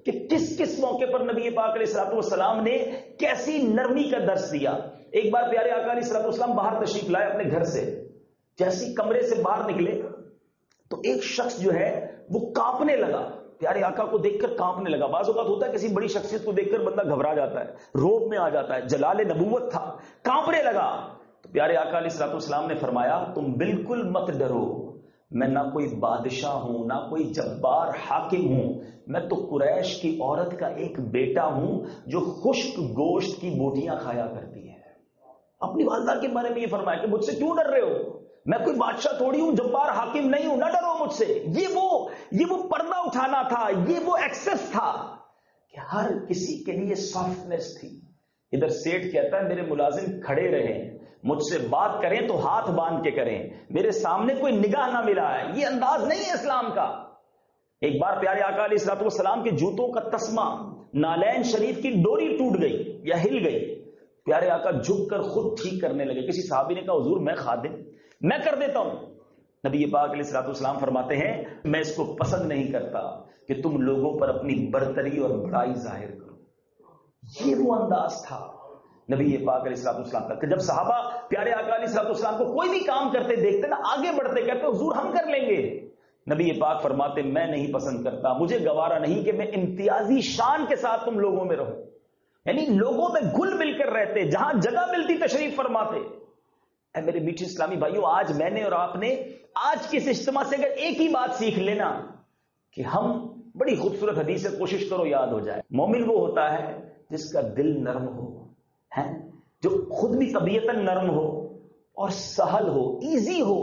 کہ کس کس موقع پر نبی پاک علیہ الصلوۃ والسلام نے کیسی نرمی کا درس دیا. ایک بار پیارے آقا علیہ الصلوۃ والسلام باہر تشریف لائے اپنے گھر سے، جیسی کمرے سے باہر نکلے تو ایک شخص جو ہے وہ کانپنے لگا. پیارے آقا کو دیکھ کر کانپنے لگا. بعض اوقات ہوتا ہے کسی بڑی شخصیت کو دیکھ کر بندہ گھبرا جاتا ہے، روب میں آ جاتا ہے. جلال نبوت تھا، کانپنے لگا. تو پیارے آقا علیہ الصلوۃ والسلام نے فرمایا تم بالکل مت ڈرو، میں نہ کوئی بادشاہ ہوں نہ کوئی جبار حاکم ہوں، میں تو قریش کی عورت کا ایک بیٹا ہوں جو خشک گوشت کی بوٹیاں کھایا کرتی ہے. اپنی والدہ کے بارے میں یہ فرمایا کہ مجھ سے کیوں ڈر رہے ہو، میں کوئی بادشاہ تھوڑی ہوں، جبار حاکم نہیں ہوں، نہ ڈرو مجھ سے. یہ وہ پردہ اٹھانا تھا، یہ وہ ایکسس تھا کہ ہر کسی کے لیے سافٹنس تھی. ادھر سیٹھ کہتا ہے میرے ملازم کھڑے رہیں، مجھ سے بات کریں تو ہاتھ باندھ کے کریں، میرے سامنے کوئی نگاہ نہ ملا ہے. یہ انداز نہیں ہے اسلام کا. ایک بار پیارے آقا علیہ الصلوۃ والسلام کے جوتوں کا تسمہ نالین شریف کی ڈوری ٹوٹ گئی یا ہل گئی. پیارے آقا جھک کر خود ٹھیک کرنے لگے. کسی صحابی نے کہا حضور میں خادم، میں کر دیتا ہوں. نبی پاک علیہ الصلوۃ والسلام فرماتے ہیں میں اس کو پسند نہیں کرتا کہ تم لوگوں پر اپنی برتری اور بڑائی ظاہر کرو. یہ وہ انداز تھا نبی پاک علیہ الصلوۃ والسلام کا کہ جب صحابہ پیارے آقا علیہ الصلوۃ والسلام کو کوئی بھی کام کرتے دیکھتے نا آگے بڑھتے، کہتے حضور ہم کر لیں گے. نبی پاک فرماتے میں نہیں پسند کرتا، مجھے گوارا نہیں کہ میں امتیازی شان کے ساتھ تم لوگوں میں رہوں. یعنی لوگوں میں گھل مل کر رہتے، جہاں جگہ ملتی تشریف فرماتے. اے میرے میٹھے اسلامی بھائیوں، آج میں نے اور آپ نے آج کے اس اجتماع سے اگر ایک ہی بات سیکھ لینا کہ ہم بڑی خوبصورت حدیث سے کوشش کرو یاد ہو جائے. مومن وہ ہوتا ہے جس کا دل نرم ہو، ہے جو خود بھی طبیعتاً نرم ہو اور سہل ہو، ایزی ہو،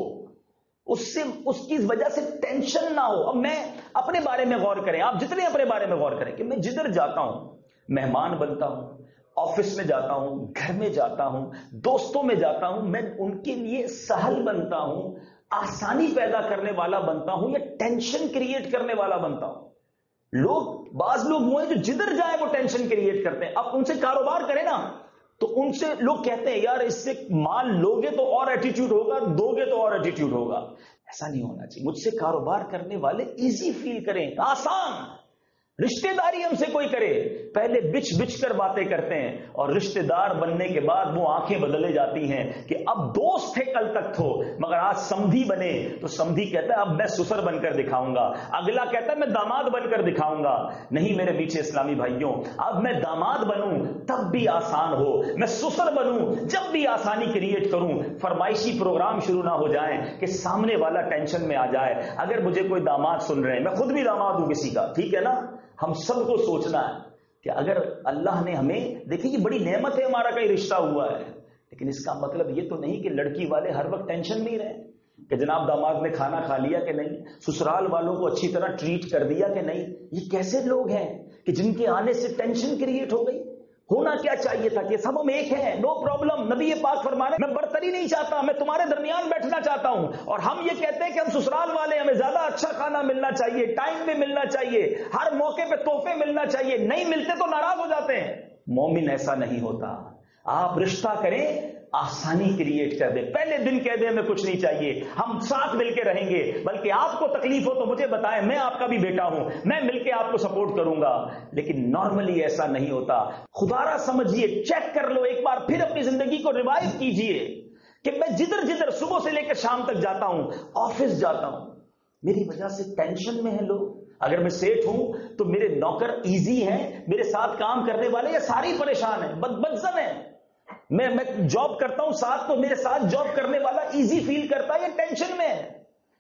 اس کی وجہ سے ٹینشن نہ ہو. اب میں اپنے بارے میں غور کریں، آپ جتنے اپنے بارے میں غور کریں کہ میں جدھر جاتا ہوں مہمان بنتا ہوں، آفس میں جاتا ہوں، گھر میں جاتا ہوں، دوستوں میں جاتا ہوں، میں ان کے لیے سہل بنتا ہوں، آسانی پیدا کرنے والا بنتا ہوں یا ٹینشن کریٹ کرنے والا بنتا ہوں. بعض لوگ وہ ہیں جو جدھر جائے وہ ٹینشن کریٹ کرتے ہیں. اب ان سے کاروبار کریں نا تو ان سے لوگ کہتے ہیں یار اس سے مال لوگے تو اور ایٹیٹیوڈ ہوگا، دو گے تو اور ایٹیٹیوڈ ہوگا. ایسا نہیں ہونا چاہیے. مجھ سے کاروبار کرنے والے ایزی فیل کریں، آسان. رشتہ داری ہم سے کوئی کرے پہلے بچ بچ کر باتیں کرتے ہیں اور رشتہ دار بننے کے بعد وہ آنکھیں بدلے جاتی ہیں کہ اب دوست تھے کل تک تھو مگر آج سمدھی بنے. تو سمدھی کہتا ہے اب میں سسر بن کر دکھاؤں گا، اگلا کہتا ہے میں داماد بن کر دکھاؤں گا. نہیں میرے میٹھے اسلامی بھائیوں، اب میں داماد بنوں تب بھی آسان ہو، میں سسر بنوں جب بھی آسانی کریٹ کروں. فرمائشی پروگرام شروع نہ ہو جائیں کہ سامنے والا ٹینشن میں آ جائے. اگر مجھے کوئی داماد سن رہے ہیں، میں خود بھی داماد ہوں کسی کا، ٹھیک ہے نا. ہم سب کو سوچنا ہے کہ اگر اللہ نے ہمیں، دیکھیں یہ بڑی نعمت ہے ہمارا کہیں رشتہ ہوا ہے، لیکن اس کا مطلب یہ تو نہیں کہ لڑکی والے ہر وقت ٹینشن میں ہی رہیں کہ جناب داماد نے کھانا کھا لیا کہ نہیں، سسرال والوں کو اچھی طرح ٹریٹ کر دیا کہ نہیں. یہ کیسے لوگ ہیں کہ جن کے آنے سے ٹینشن کریٹ ہو گئی. ہونا کیا چاہیے تھا کہ سب ہم ایک ہیں، نو پرابلم. نبی پاک فرمانے میں برتری نہیں چاہتا، میں تمہارے درمیان بیٹھنا چاہتا ہوں. اور ہم یہ کہتے ہیں کہ ہم سسرال والے، ہمیں زیادہ اچھا کھانا ملنا چاہیے، ٹائم پہ ملنا چاہیے، ہر موقع پہ تحفے ملنا چاہیے. نہیں ملتے تو ناراض ہو جاتے ہیں. مومن ایسا نہیں ہوتا. آپ رشتہ کریں آسانی کریٹ کر دیں. پہلے دن کہہ دیں میں کچھ نہیں چاہیے، ہم ساتھ مل کے رہیں گے، بلکہ آپ کو تکلیف ہو تو مجھے بتائیں، میں آپ کا بھی بیٹا ہوں، میں مل کے آپ کو سپورٹ کروں گا. لیکن نارملی ایسا نہیں ہوتا. خدا را سمجھیے، چیک کر لو ایک بار پھر اپنی زندگی کو ریوائو کیجئے کہ میں جدھر جدھر صبح سے لے کر شام تک جاتا ہوں، آفس جاتا ہوں، میری وجہ سے ٹینشن میں ہیں لوگ. اگر میں سیٹ ہوں تو میرے نوکر ایزی ہیں، میرے ساتھ کام کرنے والے یا سارے پریشان ہیں، بدزن ہیں. میں جاب کرتا ہوں ساتھ تو میرے ساتھ جاب کرنے والا ایزی فیل کرتا ہے یا ٹینشن میں ہے.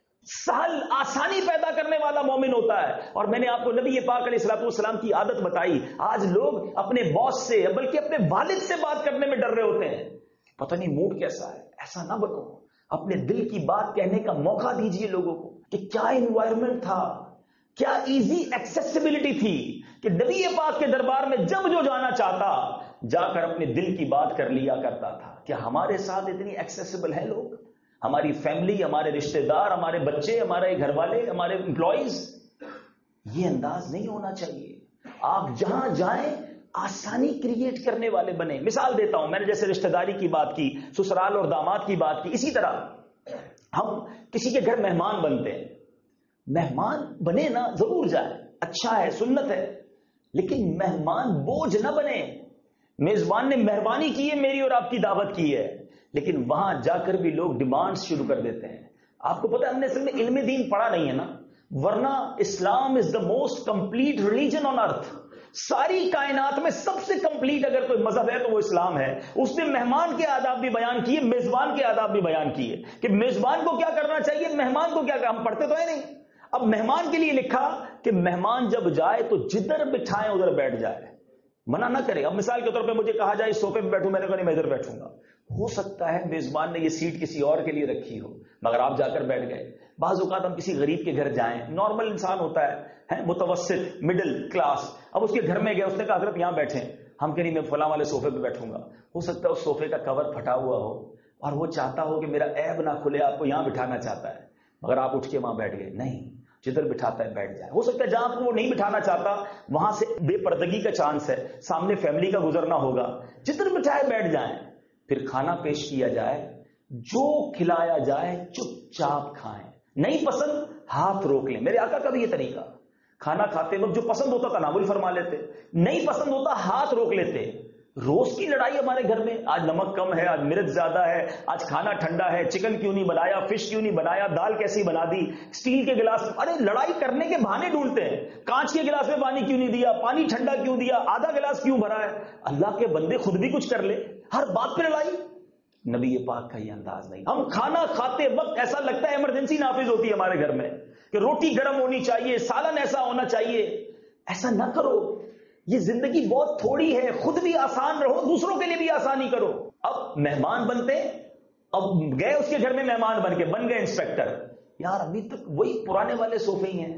سہل آسانی پیدا کرنے والا مومن ہوتا ہے. اور میں نے آپ کو نبی پاک علیہ الصلوۃ والسلام کی عادت بتائی. آج لوگ اپنے باس سے بلکہ اپنے والد سے بات کرنے میں ڈر رہے ہوتے ہیں، پتہ نہیں موڈ کیسا ہے. ایسا نہ بنو، اپنے دل کی بات کہنے کا موقع دیجئے لوگوں کو کہ کیا انوائرمنٹ تھا، کیا ایزی ایکسیسیبلٹی تھی کہ نبی پاک کے دربار میں جب جو جانا چاہتا جا کر اپنے دل کی بات کر لیا کرتا تھا. کیا ہمارے ساتھ اتنی ایکسیسیبل ہیں لوگ؟ ہماری فیملی، ہمارے رشتہ دار، ہمارے بچے، ہمارے گھر والے، ہمارے امپلائیز. یہ انداز نہیں ہونا چاہیے. آپ جہاں جائیں آسانی کریٹ کرنے والے بنے. مثال دیتا ہوں، میں نے جیسے رشتہ داری کی بات کی، سسرال اور داماد کی بات کی، اسی طرح ہم کسی کے گھر مہمان بنتے ہیں. مہمان بنے نا ضرور جائیں، اچھا ہے، سنت ہے. لیکن مہمان بوجھ نہ بنے. میزبان نے مہربانی کی ہے میری اور آپ کی دعوت کی ہے, لیکن وہاں جا کر بھی لوگ ڈیمانڈز شروع کر دیتے ہیں. آپ کو پتا ہے ہم نے اصل میں علم دین پڑھا نہیں ہے نا, ورنہ Islam is the most complete religion on earth. ساری کائنات میں سب سے کمپلیٹ اگر کوئی مذہب ہے تو وہ اسلام ہے. اس نے مہمان کے آداب بھی بیان کیے, میزبان کے آداب بھی بیان کیے کہ میزبان کو کیا کرنا چاہیے, مہمان کو کیا کرنا. ہم پڑھتے تو ہے نہیں. اب مہمان کے لیے لکھا کہ مہمان جب جائے تو جدھر بٹھائیں ادھر بیٹھ جائے, منع نہ کرے. اب مثال کے طور پہ مجھے کہا جائے اس صوفے پہ بیٹھوں, میں نے کہا نہیں میں ادھر بیٹھوں گا. ہو سکتا ہے میزبان نے یہ سیٹ کسی اور کے لیے رکھی ہو مگر آپ جا کر بیٹھ گئے. بعض اوقات ہم کسی غریب کے گھر جائیں, نارمل انسان ہوتا ہے متوسط مڈل کلاس, اب اس کے گھر میں گئے, اس نے کہا حضرت یہاں بیٹھیں, ہم کہیں میں فلاں والے صوفے پہ بیٹھوں گا. ہو سکتا ہے اس صوفے کا کور پھٹا ہوا ہو اور وہ چاہتا ہو کہ میرا عیب نہ کھلے, آپ کو یہاں بٹھانا چاہتا ہے, مگر آپ اٹھ کے وہاں بیٹھ گئے. نہیں, جدھر بٹھاتا ہے بیٹھ جائے. ہو سکتا ہے جہاں وہ نہیں بٹھانا چاہتا وہاں سے بے پردگی کا چانس ہے, سامنے فیملی کا گزرنا ہوگا, جدھر بٹھائے بیٹھ جائیں. پھر کھانا پیش کیا جائے, جو کھلایا جائے چپ چاپ کھائیں, نہیں پسند ہاتھ روک لیں. میرے آقا کا بھی یہ طریقہ, کھانا کھاتے وقت جو پسند ہوتا تناول فرما لیتے, نہیں پسند ہوتا ہاتھ روک لیتے. روز کی لڑائی ہمارے گھر میں, آج نمک کم ہے, آج مرچ زیادہ ہے, آج کھانا ٹھنڈا ہے, چکن کیوں نہیں بنایا, فش کیوں نہیں بنایا, دال کیسی بنا دی, اسٹیل کے گلاس. ارے لڑائی کرنے کے بہانے ڈھونڈتے ہیں, کانچ کے گلاس میں پانی کیوں نہیں دیا, پانی ٹھنڈا کیوں دیا, آدھا گلاس کیوں بھرا ہے. اللہ کے بندے خود بھی کچھ کر لے, ہر بات پہ لڑائی. نبی پاک کا یہ انداز نہیں. ہم کھانا کھاتے وقت ایسا لگتا ہے ایمرجنسی نافذ ہوتی ہے ہمارے گھر میں کہ روٹی گرم ہونی چاہیے, سالن ایسا ہونا چاہیے. ایسا نہ کرو, یہ زندگی بہت تھوڑی ہے, خود بھی آسان رہو, دوسروں کے لیے بھی آسانی کرو. اب مہمان بنتے, اب گئے اس کے گھر میں مہمان بن کے, بن گئے انسپیکٹر. یار ابھی تک وہی پرانے والے صوفے ہی ہیں,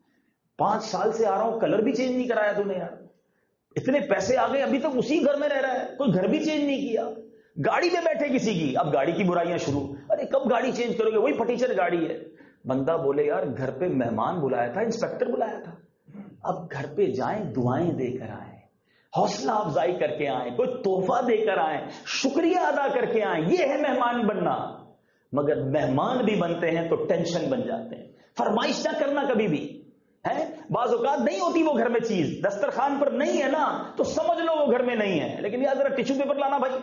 5 سال سے آ رہا ہوں, کلر بھی چینج نہیں کرایا تو نے یار, اتنے پیسے آ گئے ابھی تک اسی گھر میں رہ رہا ہے, کوئی گھر بھی چینج نہیں کیا. گاڑی میں بیٹھے کسی کی, اب گاڑی کی برائیاں شروع, ارے کب گاڑی چینج کرو گے, وہی پھٹیچر گاڑی ہے. بندہ بولے یار گھر پہ مہمان بلایا تھا, انسپیکٹر بلایا تھا, اب گھر پہ جائیں دعائیں دے کر آئیں, حوصلہ افزائی کر کے آئیں, کوئی تحفہ دے کر آئیں, شکریہ ادا کر کے آئیں. یہ ہے مہمان بننا. مگر مہمان بھی بنتے ہیں تو ٹینشن بن جاتے ہیں. فرمائش نہ کرنا کبھی بھی ہے, بعض اوقات نہیں ہوتی وہ گھر میں چیز, دسترخوان پر نہیں ہے نا تو سمجھ لو وہ گھر میں نہیں ہے, لیکن یار ذرا ٹیشو پیپر لانا بھائی.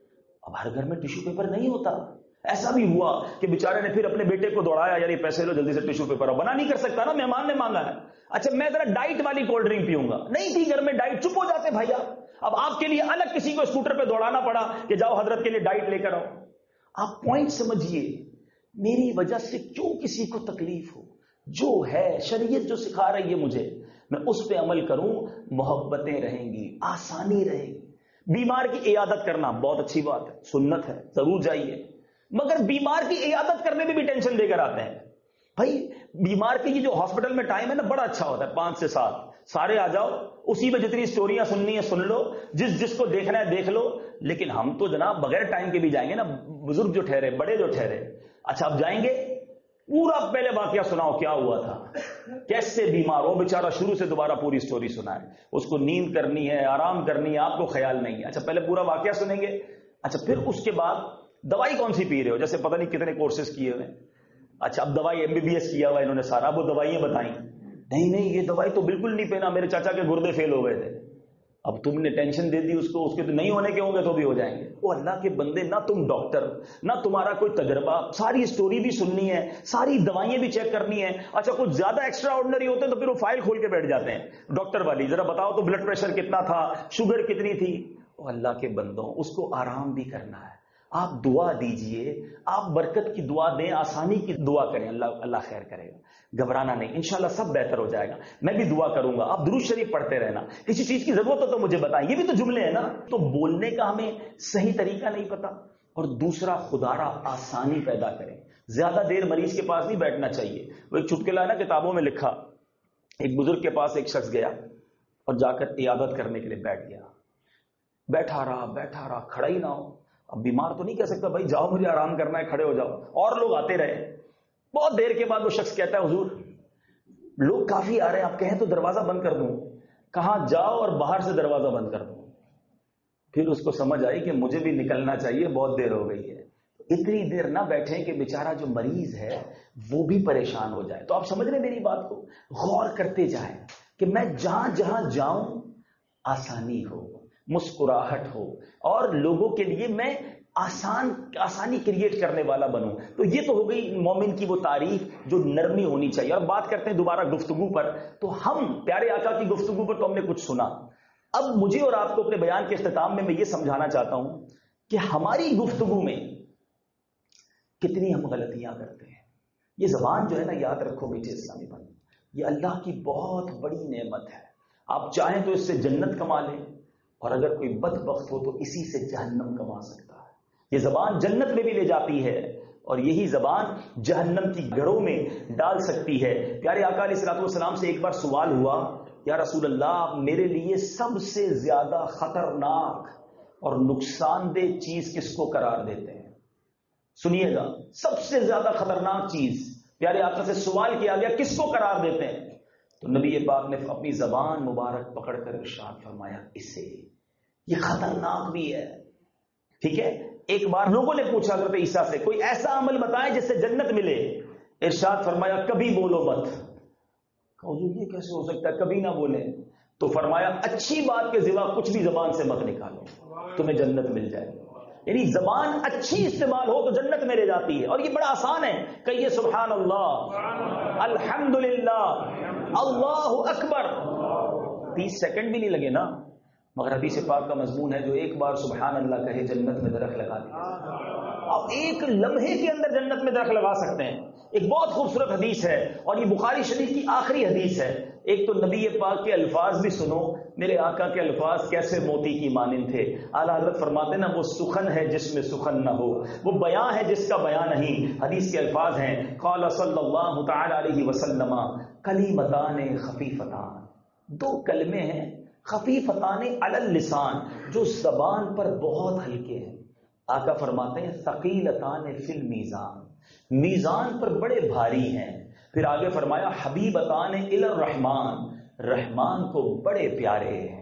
اب ہر گھر میں ٹیشو پیپر نہیں ہوتا. ایسا بھی ہوا کہ بیچارے نے پھر اپنے بیٹے کو دوڑایا, یار یہ پیسے لو جلدی سے ٹیشو پیپر, بنا نہیں کر سکتا نا, مہمان نے مانگا ہے. اچھا میں ذرا ڈائٹ والی کولڈ ڈرنک پیوں گا, نہیں تھی گھر میں ڈائٹ, چپ ہو جاتے بھائی. اب آپ کے لیے الگ کسی کو اسکوٹر پہ دوڑانا پڑا کہ جاؤ حضرت کے لیے ڈائٹ لے کر آؤ. آپ پوائنٹ سمجھیے, میری وجہ سے کیوں کسی کو تکلیف ہو, جو ہے شریعت جو سکھا رہی ہے مجھے, میں اس پہ عمل کروں, محبتیں رہیں گی, آسانی رہے گی. بیمار کی عیادت کرنا بہت اچھی بات ہے, سنت ہے, ضرور جائیے, مگر بیمار کی عیادت کرنے میں بھی ٹینشن دے کر آتے ہیں. بھائی بیمار کی جو ہاسپٹل میں ٹائم ہے نا بڑا اچھا ہوتا ہے, 5 سے 7 سارے آ جاؤ, اسی میں جتنی اسٹوریاں سننی ہے سن لو, جس کو دیکھنا ہے دیکھ لو. لیکن ہم تو جناب بغیر ٹائم کے بھی جائیں گے نا, بزرگ جو ٹھہرے, بڑے جو ٹھہرے. اچھا اب جائیں گے, پورا پہلے واقعہ سناؤ کیا ہوا تھا, کیسے بیمار ہو, بیچارہ شروع سے دوبارہ پوری سٹوری سنائے. اس کو نیند کرنی ہے, آرام کرنی ہے, آپ کو خیال نہیں ہے. اچھا پہلے پورا واقعہ سنیں گے, اچھا پھر اس کے بعد دوائی کون سی پی رہے ہو, جیسے پتہ نہیں کتنے کورسز کیے ہوئے. اچھا اب دوائی MBBS کیا ہوا انہوں نے سارا, اب وہ دوائیاں بتائیں, نہیں یہ دوائی تو بالکل نہیں پینا, میرے چاچا کے گردے فیل ہو گئے تھے. اب تم نے ٹینشن دے دی اس کو تو نہیں ہونے کے ہوں گے تو بھی ہو جائیں گے. وہ اللہ کے بندے, نہ تم ڈاکٹر, نہ تمہارا کوئی تجربہ, ساری سٹوری بھی سننی ہے, ساری دوائیں بھی چیک کرنی ہے. اچھا کچھ زیادہ ایکسٹرا آرڈنری ہوتے ہیں تو پھر وہ فائل کھول کے بیٹھ جاتے ہیں ڈاکٹر والی, ذرا بتاؤ تو بلڈ پریشر کتنا تھا, شوگر کتنی تھی. وہ اللہ کے بندوں, اس کو آرام بھی کرنا ہے. آپ دعا دیجئے, آپ برکت کی دعا دیں, آسانی کی دعا کریں, اللہ خیر کرے گا. گھبرانا نہیں, انشاءاللہ سب بہتر ہو جائے گا. میں بھی دعا کروں گا, آپ درود شریف پڑھتے رہنا. کسی چیز کی ضرورت ہو تو مجھے بتائیں, یہ بھی تو جملے ہیں نا. تو بولنے کا ہمیں صحیح طریقہ نہیں پتا. اور دوسرا, خدارا آسانی پیدا کریں. زیادہ دیر مریض کے پاس نہیں بیٹھنا چاہیے. وہ ایک چٹکلا ہے نا کتابوں میں لکھا, ایک بزرگ کے پاس ایک شخص گیا اور جا کر عیادت کرنے کے لیے بیٹھ گیا. بیٹھا رہا, کھڑا ہی نہ ہو. اب بیمار تو نہیں کہہ سکتا بھائی جاؤ مجھے آرام کرنا ہے, کھڑے ہو جاؤ. اور لوگ آتے رہے. بہت دیر کے بعد وہ شخص کہتا ہے حضور لوگ کافی آ رہے ہیں, آپ کہیں تو دروازہ بند کر دوں. کہاں جاؤ اور باہر سے دروازہ بند کر دوں. پھر اس کو سمجھ آئی کہ مجھے بھی نکلنا چاہیے, بہت دیر ہو گئی ہے. اتنی دیر نہ بیٹھیں کہ بیچارہ جو مریض ہے وہ بھی پریشان ہو جائے. تو آپ سمجھ رہے میری بات کو, غور کرتے جائیں. کہ میں جہاں جہاں جاؤں آسانی ہو، مسکراہٹ ہو، اور لوگوں کے لیے میں آسانی کریٹ کرنے والا بنوں. تو یہ تو ہو گئی مومن کی وہ تعریف جو نرمی ہونی چاہیے. اور بات کرتے ہیں دوبارہ گفتگو پر. تو ہم پیارے آقا کی گفتگو پر تو ہم نے کچھ سنا. اب مجھے اور آپ کو اپنے بیان کے اختتام میں یہ سمجھانا چاہتا ہوں کہ ہماری گفتگو میں کتنی ہم غلطیاں کرتے ہیں. یہ زبان جو ہے نا، یاد رکھو میٹھے اسلامی بھائی، یہ اللہ کی بہت بڑی نعمت ہے. آپ چاہیں تو اس سے جنت کما لیں، اور اگر کوئی بدبخت ہو تو اسی سے جہنم کما سکتا ہے. یہ زبان جنت میں بھی لے جاتی ہے، اور یہی زبان جہنم کی گڑھوں میں ڈال سکتی ہے. پیارے آقا علیہ الصلوۃ والسلام سے ایک بار سوال ہوا، یا رسول اللہ، میرے لیے سب سے زیادہ خطرناک اور نقصان دہ چیز کس کو قرار دیتے ہیں؟ سنیے گا، سب سے زیادہ خطرناک چیز پیارے آقا سے سوال کیا گیا، کس کو قرار دیتے ہیں؟ تو نبی پاک نے اپنی زبان مبارک پکڑ کر ارشاد فرمایا، اسے، یہ خطرناک بھی ہے. ٹھیک ہے. ایک بار لوگوں نے پوچھا حضرت عیسیٰ سے، کوئی ایسا عمل بتائیں جس سے جنت ملے. ارشاد فرمایا، کبھی بولو مت. حضور یہ کیسے ہو سکتا ہے کبھی نہ بولیں؟ تو فرمایا، اچھی بات کے سوا کچھ بھی زبان سے مت نکالو، تمہیں جنت مل جائے. یعنی زبان اچھی استعمال ہو تو جنت میں لے جاتی ہے. اور یہ بڑا آسان ہے، کہیے سبحان اللہ، الحمدللہ، اللہ اکبر. 30 سیکنڈ بھی نہیں لگے نا. مگر حدیث پاک کا مضمون ہے، جو ایک بار سبحان اللہ کہے جنت میں درخت لگا دیا. آپ ایک لمحے کے اندر جنت میں درخت لگا سکتے ہیں. ایک بہت خوبصورت حدیث ہے، اور یہ بخاری شریف کی آخری حدیث ہے. ایک تو نبی پاک کے الفاظ بھی سنو، میرے آقا کے الفاظ کیسے موتی کی مانند تھے. اعلیٰ حضرت فرماتے نا، وہ سخن ہے جس میں سخن نہ ہو، وہ بیاں ہے جس کا بیاں نہیں. حدیث کے الفاظ ہیں، قال صلی اللہ تعالی علیہ وسلم، کلیمتان خفیفتان، دو کلمے ہیں خفیفتان علی اللسان، جو زبان پر بہت ہلکے ہیں. آقا فرماتے ہیں، ثقیلتان فی المیزان، میزان پر بڑے بھاری ہیں. پھر آگے فرمایا، حبیبتان الی الرحمن، رحمان کو بڑے پیارے ہیں.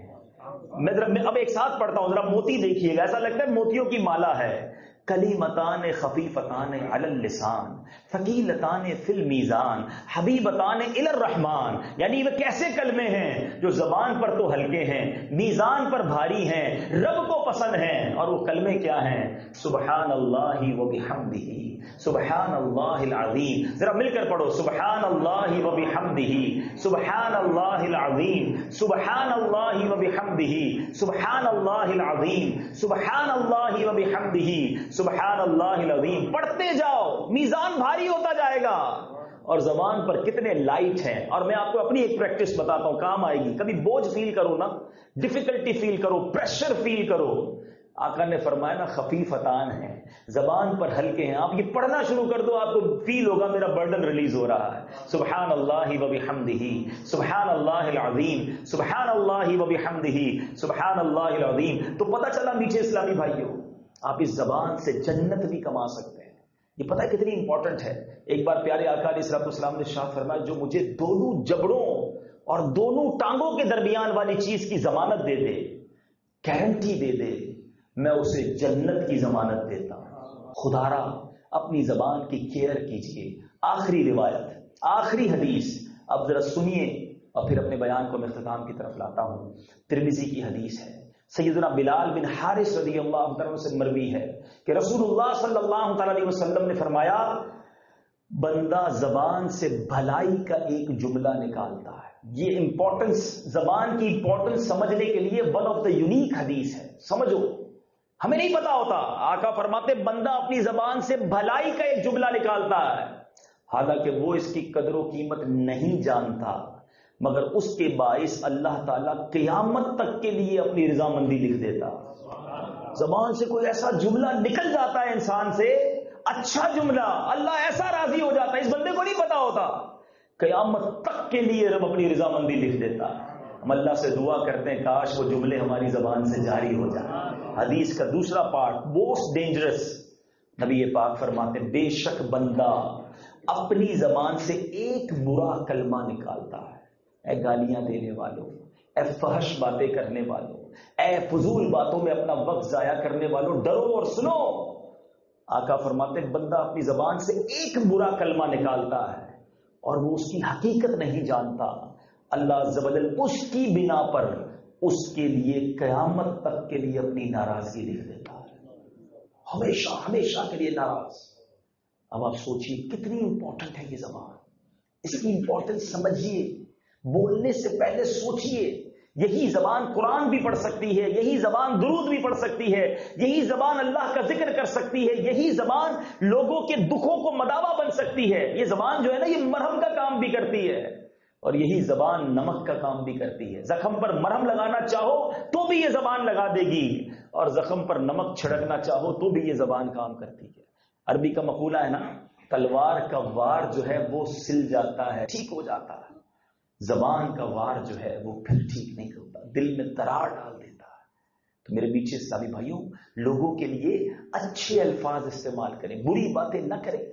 میں اب ایک ساتھ پڑھتا ہوں، ذرا موتی دیکھیے گا، ایسا لگتا ہے موتیوں کی مالا ہے. کلیمتان خفیفتان علی اللسان، ثقیلتان فی المیزان، حبیبتان الی الرحمن. یعنی وہ کیسے کلمے ہیں جو زبان پر تو ہلکے ہیں، میزان پر بھاری ہیں، رب کو پسند ہیں. اور وہ کلمے کیا ہیں؟ سبحان اللہ و بحمدہ، سبحان اللہ العظیم. ذرا مل کر پڑھو، سبحان اللہ و بحمدہ، سبحان اللہ العظیم، سبحان اللہ و بحمدہ، سبحان اللہ العظیم، سبحان اللہ و بحمدہ، سبحان اللہ العظیم. پڑھتے جاؤ، میزان بھاری ہوتا جائے گا. اور زبان پر کتنے لائٹ ہیں. اور میں آپ کو اپنی ایک پریکٹس بتاتا ہوں، کام آئے گی. کبھی بوجھ فیل کرو نا، ڈیفیکلٹی فیل کرو، پریشر فیل کرو، آقا نے فرمایا نا، خفیفتان ہیں، زبان پر ہلکے ہیں. آپ یہ پڑھنا شروع کر دو، آپ کو فیل ہوگا میرا برڈن ریلیز ہو رہا ہے. سبحان اللہ و بحمدہ، سبحان اللہ العظیم، سبحان اللہ و بحمدہ، سبحان اللہ العظیم. تو پتہ چلا میٹھے اسلامی بھائیوں، آپ اس زبان سے جنت بھی کما سکتے ہیں. یہ پتہ ہے کتنی امپورٹنٹ ہے. ایک بار پیارے آقا علیہ الصلوۃ والسلام نے ارشاد فرمایا، جو مجھے دونوں جبڑوں اور دونوں ٹانگوں کے درمیان والی چیز کی ضمانت دے دے، گارنٹی دے دے، میں اسے جنت کی ضمانت دیتا ہوں. خدا را اپنی زبان کی کیئر کیجیے. آخری روایت، آخری حدیث اب ذرا سنیے، اور پھر اپنے بیان کو میں اختتام کی طرف لاتا ہوں. ترمذی کی حدیث ہے، سیدنا بلال بن حارث رضی اللہ عنہ سے مروی ہے کہ رسول اللہ صلی اللہ تعالی علیہ وسلم نے فرمایا، بندہ زبان سے بھلائی کا ایک جملہ نکالتا ہے. یہ امپورٹنس، زبان کی امپورٹنس سمجھنے کے لیے ون آف دا یونیک حدیث ہے. سمجھو، ہمیں نہیں پتا ہوتا. آقا فرماتے بندہ اپنی زبان سے بھلائی کا ایک جملہ نکالتا ہے، حالانکہ وہ اس کی قدر و قیمت نہیں جانتا، مگر اس کے باعث اللہ تعالیٰ قیامت تک کے لیے اپنی رضامندی لکھ دیتا. زبان سے کوئی ایسا جملہ نکل جاتا ہے انسان سے، اچھا جملہ، اللہ ایسا راضی ہو جاتا ہے، اس بندے کو نہیں پتا ہوتا، قیامت تک کے لیے رب اپنی رضامندی لکھ دیتا. ہم اللہ سے دعا کرتے ہیں کاش وہ جملے ہماری زبان سے جاری ہو جائیں. حدیث کا دوسرا پارٹ، موسٹ ڈینجرس، نبی پاک فرماتے ہیں، بے شک بندہ اپنی زبان سے ایک برا کلمہ نکالتا ہے. اے گالیاں دینے والوں، اے فحش باتیں کرنے والوں، اے فضول باتوں میں اپنا وقت ضائع کرنے والوں، ڈرو اور سنو. آقا فرماتے ہیں بندہ اپنی زبان سے ایک برا کلمہ نکالتا ہے اور وہ اس کی حقیقت نہیں جانتا. اللہ عز و جل اس کی بنا پر اس کے لیے قیامت تک کے لیے اپنی ناراضگی لکھ دیتا ہے، ہمیشہ ہمیشہ کے لیے ناراض۔ اب آپ سوچئے کتنی امپورٹنٹ ہے یہ زبان، اس کی امپورٹنس سمجھیے، بولنے سے پہلے سوچئے۔ یہی زبان قرآن بھی پڑھ سکتی ہے، یہی زبان درود بھی پڑھ سکتی ہے، یہی زبان اللہ کا ذکر کر سکتی ہے، یہی زبان لوگوں کے دکھوں کو مداوا بن سکتی ہے۔ یہ زبان جو ہے نا، یہ مرہم کا کام بھی کرتی ہے، اور یہی زبان نمک کا کام بھی کرتی ہے۔ زخم پر مرہم لگانا چاہو تو بھی یہ زبان لگا دے گی، اور زخم پر نمک چھڑکنا چاہو تو بھی یہ زبان کام کرتی ہے۔ عربی کا مقولہ ہے نا، تلوار کا وار جو ہے وہ سل جاتا ہے، ٹھیک ہو جاتا ہے، زبان کا وار جو ہے وہ پھر ٹھیک نہیں ہوتا، دل میں درار ڈال دیتا ہے۔ تو میرے پیچھے اسلامی بھائیوں، لوگوں کے لیے اچھے الفاظ استعمال کریں، بری باتیں نہ کریں۔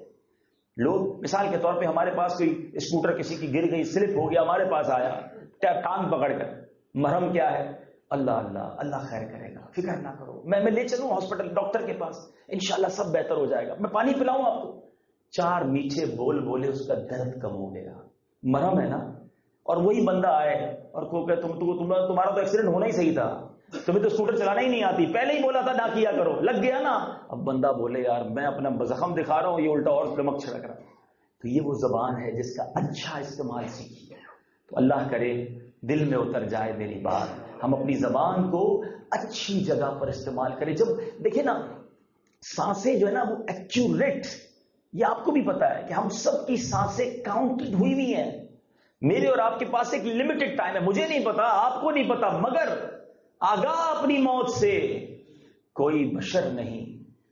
لوگ مثال کے طور پہ ہمارے پاس کوئی اسکوٹر کسی کی گر گئی، سلپ ہو گیا، ہمارے پاس آیا ٹانگ پکڑ کر، مرہم کیا ہے؟ اللہ اللہ اللہ خیر کرے گا، فکر نہ کرو، میں لے چلوں ہاسپٹل ڈاکٹر کے پاس، انشاءاللہ سب بہتر ہو جائے گا، میں پانی پلاؤں آپ کو۔ چار میٹھے بول بولے، اس کا درد کم ہو گیا، مرہم ہے نا۔ اور وہی بندہ آئے اور کو کہ تمہارا تو ایکسیڈنٹ ہونا ہی صحیح تھا، تمہیں تو اسکوٹر چلانا ہی نہیں آتی، پہلے ہی بولا تھا نہ کیا کرو، لگ گیا نا۔ اب بندہ بولے یار میں اپنا زخم دکھا رہا ہوں، یہ الٹا اور نمک چھڑک رہا ہے۔ تو یہ وہ زبان ہے جس کا اچھا استعمال سیکھیے۔ تو اللہ کرے دل میں اتر جائے میری بات، ہم اپنی زبان کو اچھی جگہ پر استعمال کریں۔ جب دیکھیں نا، سانسیں جو ہے نا وہ ایکوریٹ، یہ آپ کو بھی پتا ہے کہ ہم سب کی سانسیں کاؤنٹڈ ہوئی ہوئی ہیں۔ میرے اور آپ کے پاس ایک لمیٹڈ ٹائم ہے، مجھے نہیں پتا، آپ کو نہیں پتا، مگر آگاہ اپنی موت سے کوئی بشر نہیں،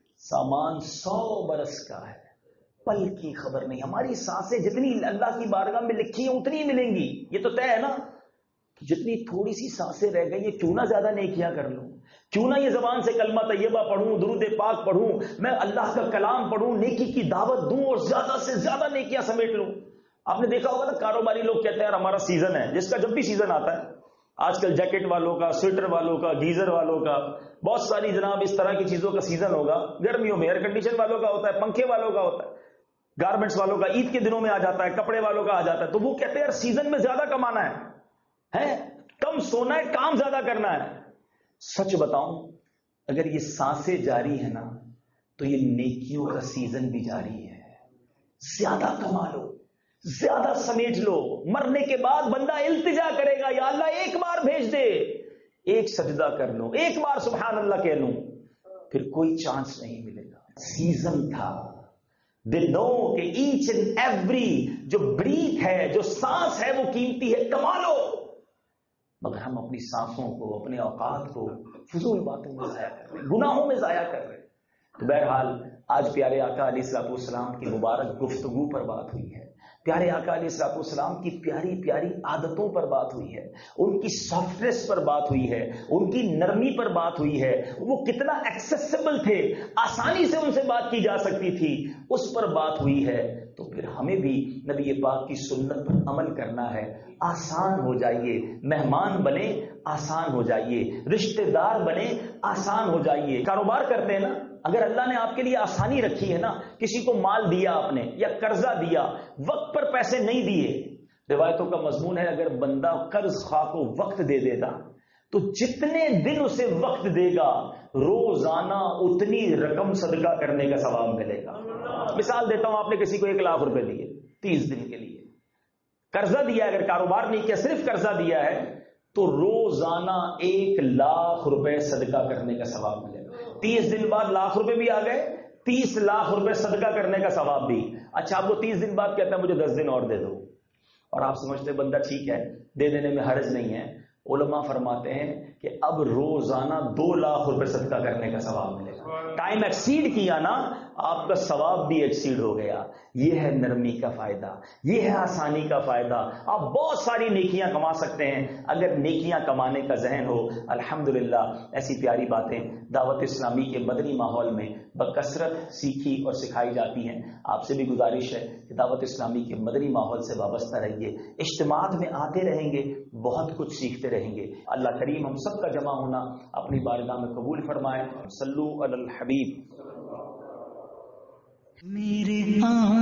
سامان 100 برس کا ہے، پل کی خبر نہیں۔ ہماری سانسیں جتنی اللہ کی بارگاہ میں لکھی ہیں اتنی ملیں گی، یہ تو طے ہے نا۔ جتنی تھوڑی سی سانسیں رہ گئی ہیں، کیوں نہ زیادہ نیکیاں کر لوں، کیوں نہ یہ زبان سے کلمہ طیبہ پڑھوں، درود پاک پڑھوں، میں اللہ کا کلام پڑھوں، نیکی کی دعوت دوں اور زیادہ سے زیادہ نیکیاں سمیٹ لوں۔ آپ نے دیکھا ہوگا نا، کاروباری لوگ کہتے ہیں یار ہمارا سیزن ہے، جس کا جب بھی سیزن آتا ہے، آج کل جیکٹ والوں کا، سویٹر والوں کا، گیزر والوں کا، بہت ساری جناب اس طرح کی چیزوں کا سیزن ہوگا۔ گرمیوں میں ایئر کنڈیشن والوں کا ہوتا ہے، پنکھے والوں کا ہوتا ہے، گارمنٹس والوں کا عید کے دنوں میں آ جاتا ہے، کپڑے والوں کا آ جاتا ہے۔ تو وہ کہتے ہیں یار سیزن میں زیادہ کمانا ہے، کم سونا ہے، کام زیادہ کرنا ہے۔ سچ بتاؤں، اگر یہ سانسیں جاری ہے نا تو یہ نیکیوں کا سیزن بھی جاری ہے۔ زیادہ کما لو، زیادہ سمیٹ لو، مرنے کے بعد بندہ التجا کرے گا یا اللہ ایک بار بھیج دے، ایک سجدہ کر لو، ایک بار سبحان اللہ کہہ لوں، پھر کوئی چانس نہیں ملے گا۔ سیزن تھا، دے نو کہ ایچ اینڈ ایوری جو بریتھ ہے، جو سانس ہے وہ قیمتی ہے، کما لو۔ مگر ہم اپنی سانسوں کو، اپنے اوقات کو فضول باتوں میں ضائع کر رہے ہیں، گناہوں میں ضائع کر رہے ہیں۔ تو بہرحال آج پیارے آقا علیہ الصلوۃ والسلام کی مبارک گفتگو پر بات ہوئی ہے، پیارے آقا علیہ الصلوۃ والسلام کی پیاری پیاری عادتوں پر بات ہوئی ہے، ان کی سافٹنس پر بات ہوئی ہے، ان کی نرمی پر بات ہوئی ہے، وہ کتنا ایکسیسیبل تھے، آسانی سے ان سے بات کی جا سکتی تھی، اس پر بات ہوئی ہے۔ تو پھر ہمیں بھی نبی پاک کی سنت پر عمل کرنا ہے، آسان ہو جائیے، مہمان بنے آسان ہو جائیے، رشتہ دار بنے آسان ہو جائیے۔ کاروبار کرتے ہیں نا، اگر اللہ نے آپ کے لیے آسانی رکھی ہے نا، کسی کو مال دیا آپ نے یا قرضہ دیا، وقت پر پیسے نہیں دیے، روایتوں کا مضمون ہے اگر بندہ قرض خواہ کو وقت دے دیتا تو جتنے دن اسے وقت دے گا روزانہ اتنی رقم صدقہ کرنے کا ثواب ملے گا۔ مثال دیتا ہوں، آپ نے کسی کو 1 لاکھ روپے دیے 30 دن کے لیے، قرضہ دیا، اگر کاروبار نہیں کیا صرف قرضہ دیا ہے تو روزانہ 1 لاکھ روپے صدقہ کرنے کا ثواب ملے گا۔ 30 دن بعد لاکھ روپے بھی آ گئے، 30 لاکھ روپے صدقہ کرنے کا ثواب بھی۔ اچھا، آپ کو 30 دن بعد کہتا ہے مجھے 10 دن اور دے دو، اور آپ سمجھتے بندہ ٹھیک ہے دے دینے میں حرج نہیں ہے۔ علماء فرماتے ہیں کہ اب روزانہ 2 لاکھ روپے صدقہ کرنے کا ثواب ملے گا۔ ٹائم ایکسیڈ کیا نا، آپ کا ثواب بھی ایکسیڈ ہو گیا۔ یہ ہے نرمی کا فائدہ، یہ ہے آسانی کا فائدہ۔ آپ بہت ساری نیکیاں کما سکتے ہیں اگر نیکیاں کمانے کا ذہن ہو۔ الحمدللہ ایسی پیاری باتیں دعوت اسلامی کے مدنی ماحول میں بکثرت سیکھی اور سکھائی جاتی ہیں۔ آپ سے بھی گزارش ہے کہ دعوت اسلامی کے مدنی ماحول سے وابستہ رہیے، اجتماعات میں آتے رہیں گے، بہت کچھ سیکھتے رہیں گے۔ اللہ کریم ہم سب کا جمع ہونا اپنی بارگاہ میں قبول فرمائے۔ صلو علی الحبیب۔ میرے